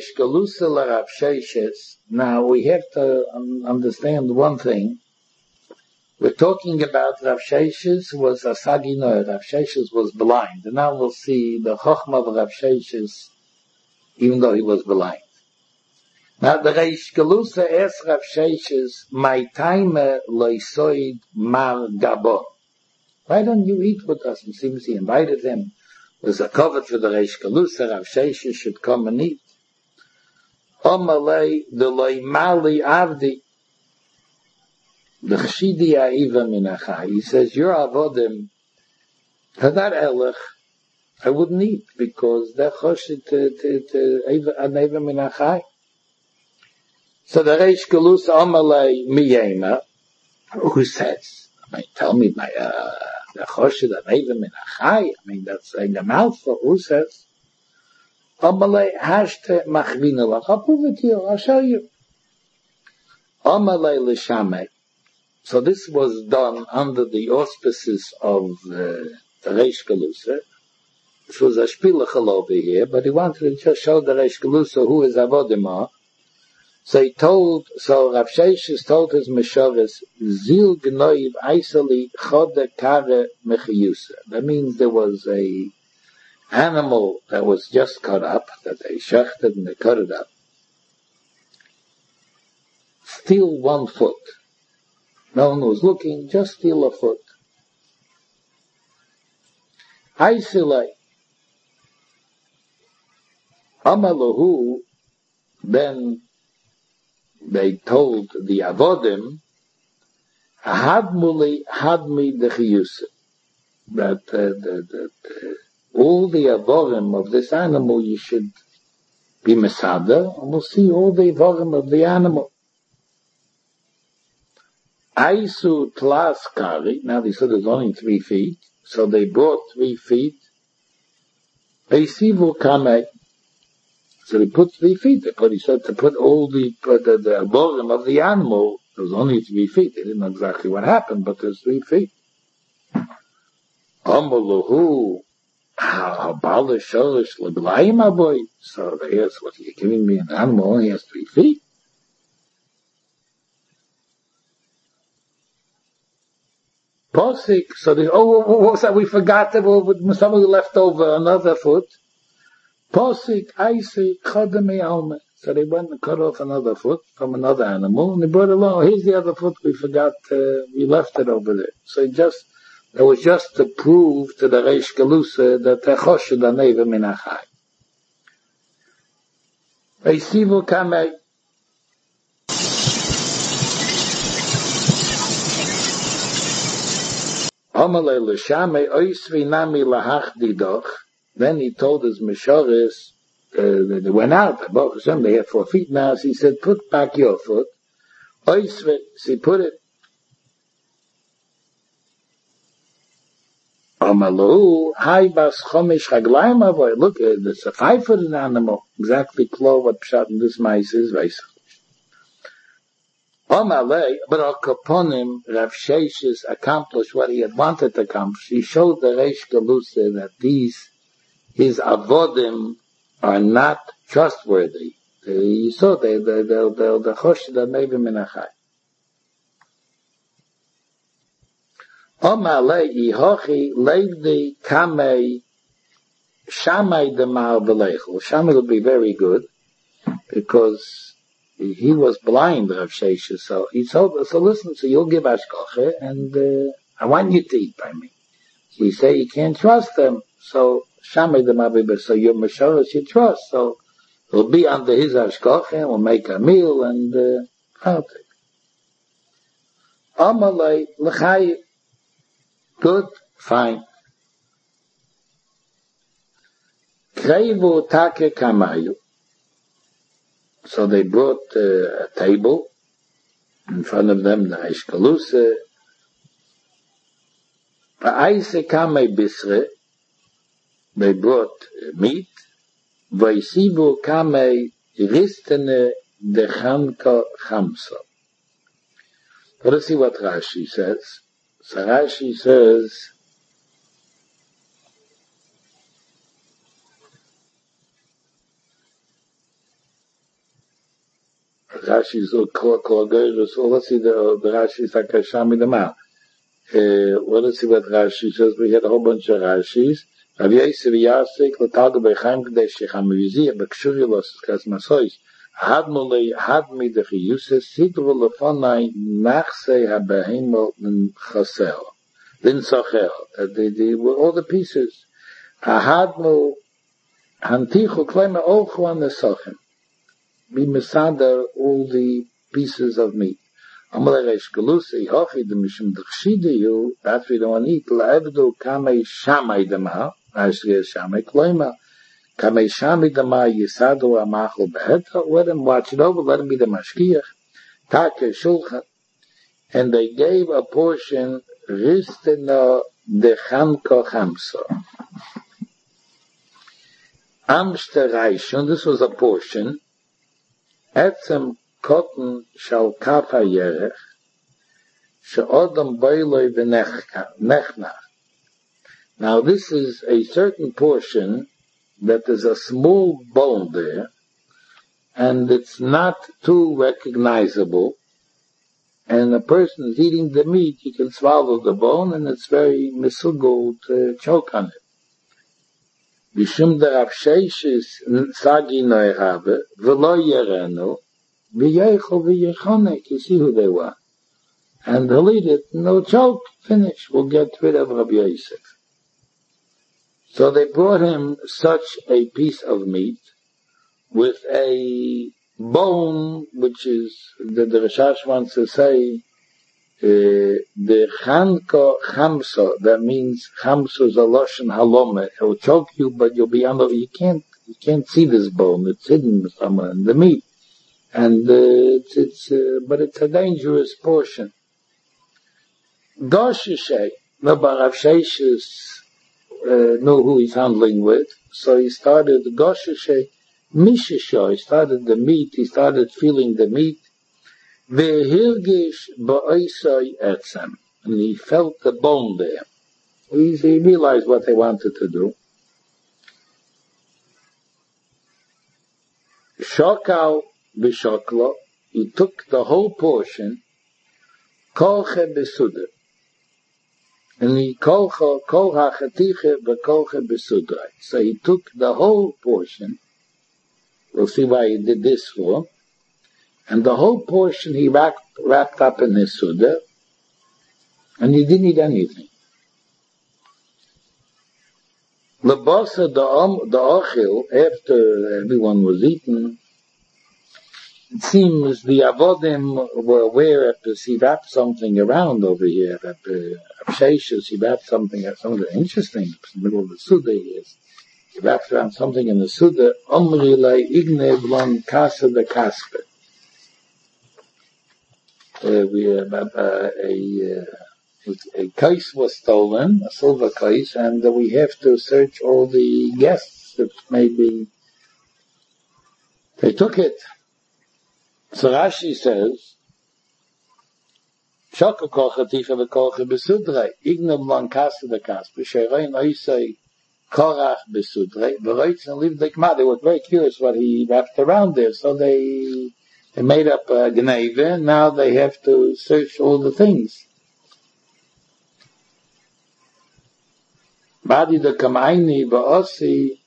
Speaker 1: we have to understand one thing. We're talking about Rav Sheshes was a saginoy. Rav Sheshes was blind. And now we'll see the chokhmah of Rav Sheshes, even though he was blind. Now the Reish Galusa asked Rav Sheshes, "My time loisoid mar gabon. Why don't you eat with us?" And seems he invited him. There's a cover for the Reish Galusa, Rav Sheshes should come and eat. Omalei the loy mali avdi. The chshidi ha'iva minachai. He says, your avodim, hadat elech, I wouldn't eat, because they're choshid to, to, to, an eva minachai. So the Reish Galusa, omalei miyema, who says, I mean, tell me, my, uh, the choshid an eva minachai, I mean, that's in a mouthful, who says? Amalei hashte machvinelach, I'll prove it to you, I'll show you. Amalei l'shamei. So this was done under the auspices of uh, the Reish Galusa. This was a shpilachal over here, but he wanted to just show the Reish Galusa who is Avodimah. So he told, so Rav Sheshes told his Meshavis, Zil Gnoiv Aisali Chode Kare Mechiyusa. That means there was a animal that was just cut up, that they shechted and they cut it up. Steal one foot. No one was looking, just steal a foot. Aisilei. Amalahu, then they told the Avodim, Hadmuli Hadmi Dechiyusa, that uh, the, the, the, all the Avodim of this animal you should be Masada, and we'll see all the Avodim of the animal. Aisu tlas kari. Now they said there's only three feet, so they brought three feet. Eisivu kamei. So they put three feet. They put, he said, to put all the, the, the bottom of the animal, there was only three feet. They didn't know exactly what happened, but there's three feet. Amaluhu, habala sholish leblayim aboy. So they asked, what, you're giving me an animal only has three feet? Posik, so they, oh, what was that? We forgot that, well, somebody left over another foot. Posik, Aisi, Chodemi Alme. So they went and cut off another foot from another animal, and they brought it along. Here's the other foot we forgot, uh, we left it over there. So it just, it was just to prove to the Reish Galusa that the Choshed Aneva Minachai. Eisivu Kamei. Amalei L'Shamei Oisvi Nami Lahach Didoch. Then he told his Meshoris, uh, they went out, they had four feet now, so he said, put back your foot. Oisve, so he put it. Amalu, hai bas chomish haglaim avoy. Look, it's a five-footed animal. Exactly close what Pshat in this mice is, Vaisach. Amalei, but al kaponim, Rav Sheshes accomplished what he had wanted to accomplish. He showed the Reish Galusa that these his avodim are not trustworthy. You saw they, they, they, they, the choshed aneva minachai. Omalei ihochi leivdi kamei shamai demar b'leichel. Shamai would be very good because he was blind, Rav Sheshes. So he told, so listen, so you'll give hashgacha and uh, I want you to eat by me. So he say you can't trust them. So Shamay the Mabiba, so your Meshoros you trust, so it'll be under his hashgacha, and we'll make a meal, and, uh, I'll take. Amalei, l'chai, good, fine. Kreivu take kamayu. So they brought uh, a table, in front of them, the Reish Galusa, Va'aise kamei bisre, they brought meat. Vaisivu kamei ristene dechanka chamsa. Let's see what Rashi says. So Rashi says, Rashi is so called, so let's see the, the Rashi is like a Shami the Mal. Uh, well, let's see what Rashi says. We had a whole bunch of Rashis. Rav Yosef Yasik l'talga b'chaim k'dei shecham v'yiziyah b'kshuri l'skas masois hadmolei hadmi d'chiyuses sidru l'fonai nachsei habehimel l'chasel l'nsochel. They were all the pieces. Hadmo hantichu klema olchu an nesochem. Be mesader all the pieces of meat. Amalei Reish Galusa ihochi d'mishum d'chshidiyu. That's we don't want to eat. La'evdu kamei shamai demah. Actually, Shamay Kloima. Kamei Shamay Dama Yisadu Amachel Beheta. Let him watch it over, let him be the Mashkiach. Take Shulchan. And they gave a portion, Ristena de Chanko Chamsa. Amster Reishon, this was a portion, Etzem Kotten Shal Kafa Yerech, She'odam Boiloi V'nechnach. Now this is a certain portion that there's a small bone there, and it's not too recognizable, and a person is eating the meat, you can swallow the bone, and it's very misugul to choke on it. Bishum de Rav Sheshes sagi noirabe, v'lo yerenu, v'yeichel v'yechonek, you see who they were. And they'll eat it, no choke, finish, we'll get rid of Rabbi Yosef. So they brought him such a piece of meat with a bone, which is, the, the Rashash wants to say, uh, the Chanko Chamso, that means Chamso is a Loshen Halome. It will choke you, but you'll be under, you can't, you can't see this bone. It's hidden somewhere in the meat. And, uh, it's, it's, uh, but it's a dangerous portion. Goshishe, no, but Rav Sheshes uh, knew who he's handling with, so he started Goshishe Mishisho, he started the meat, he started feeling the meat, Vehirgish Ba'isai Etzem, and he felt the bone there. He, he realized what they wanted to do. Shokal Bishoklo, he took the whole portion, Kolche Besudra. And he kolcha kolha chatiche v'kolcha besudrai. So he took the whole portion. We'll see why he did this for. And the whole portion he wrapped, wrapped up in his suda, and he didn't eat anything. Lebasa the um, the ochil, after everyone was eaten, it seems the avodim were aware of this. He wrapped something around over here. That the Sheshes, he wrapped something, something interesting in the middle of the Suda. He is. He wrapped around something in the Suda. Omri le igne blon kasa de kaspe. We have uh, a uh, a case was stolen, a silver case, and uh, we have to search all the guests that maybe they took it. So Rashi says, Shaka kolcha ticha v'kolcha besudrei, ignam lan kasa de kaspe, sherein oisei korach besudrei, v'roitz and live dekma. They were very curious what he wrapped around there, so they they made up a gneve, and now they have to search all the things. Badi de kamaini v'osi,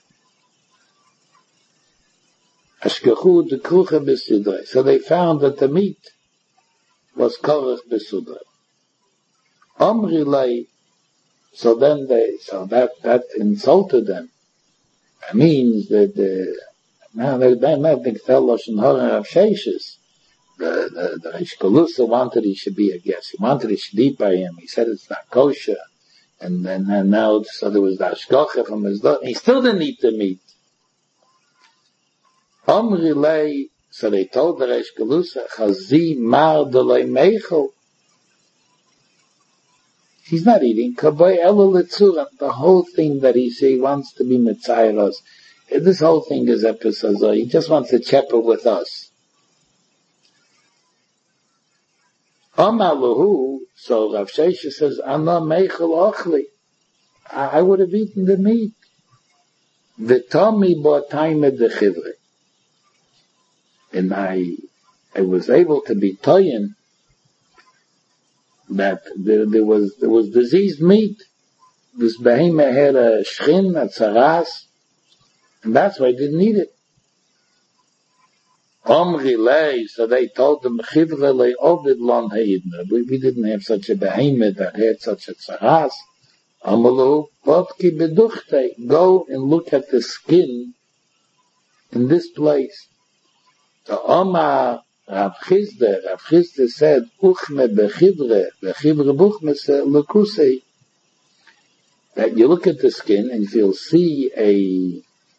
Speaker 1: ashkechu de krucha besudrei. So they found that the meat was korach besudrei. Omri lei, so then they, so that, that insulted them. It means that, uh, now they, they might think tell Lashon Hara of Sheshes. The, the, the Reish Galusa wanted he should be a guest. He wanted he should eat by him. He said it's not kosher. And then, and now, so there was the Ashkocha from his daughter. He still didn't eat the meat. Omri lei, so they told the Reish Galusa, Chazi mar delei meichel. He's not eating. Kabay elo letzura. The whole thing that he say he wants to be Mitzayros. This whole thing is episode. He just wants to chepper with us. Amaluhu. So Rav Sheshes says, Ana meichel ochli. I would have eaten the meat. V'tomi bo taime de chivre. And I, I was able to be toyen that there, there was there was diseased meat. This behemoth had a shchin, a tzaras, and that's why I didn't eat it. Omri lei, so they told them, chivre lei ovid lon heidna. We, we didn't have such a behemoth that had such a tzaras. Amalu, potki beduchte, go and look at the skin in this place. The Omar Rav Chizde, Rav Chizde said, Uchme bechivre, bechivre buchmes lekusei. That you look at the skin and you'll see a,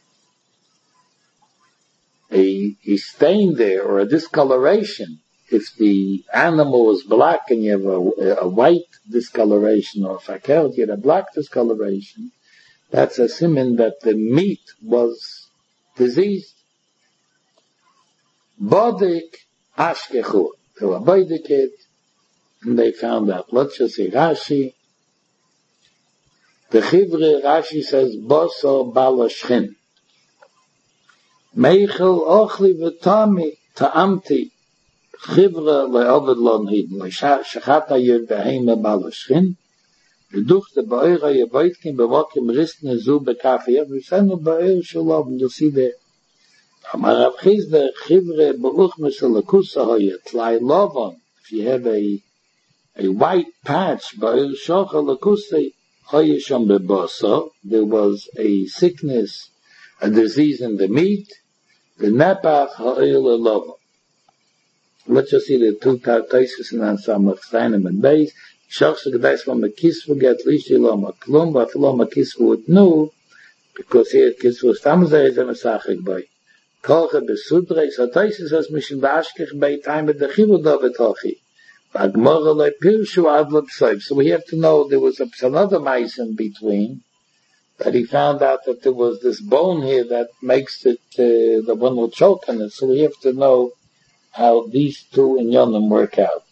Speaker 1: a, a stain there or a discoloration. If the animal is black and you have a, a white discoloration, or if I count, you had a black discoloration, that's a siman that the meat was diseased. Bodik ashkechu. They were bodik it, and they found out. Let's just say Rashi. The Chivre Rashi says, Boso balashchin. Meichel ochli v'tami ta'amti. Chivre le'ovid lon hidden. Shachata yir behema balashchin. V'duchte ba'ira yevoitkin bevokim ristne zu bekafi. Every son of ba'ir shalom. You'll see there. Amar Rav Chizde chivre b'uchmes lekusa hoyet tlai lovon. If you have a a white patch ba'ir shocha lekusa hoyesham beboso, there was a sickness, a disease in the meat. The nepach ha'il lovon. Let's just see the two taisis in Samach Steinim and Beis. Shachs gedais from a kisvu get lishi loma klum, but loma kisvu with nu, because here kisvu stamzei is a mesachik by. Kolche besudrei, so taisis as mission ba'ashkech bei time at the chivu davet hochi. So we have to know there was a, another mice in between, that he found out that there was this bone here that makes it, uh, the one will choke on it. So we have to know how these two inyanim work out.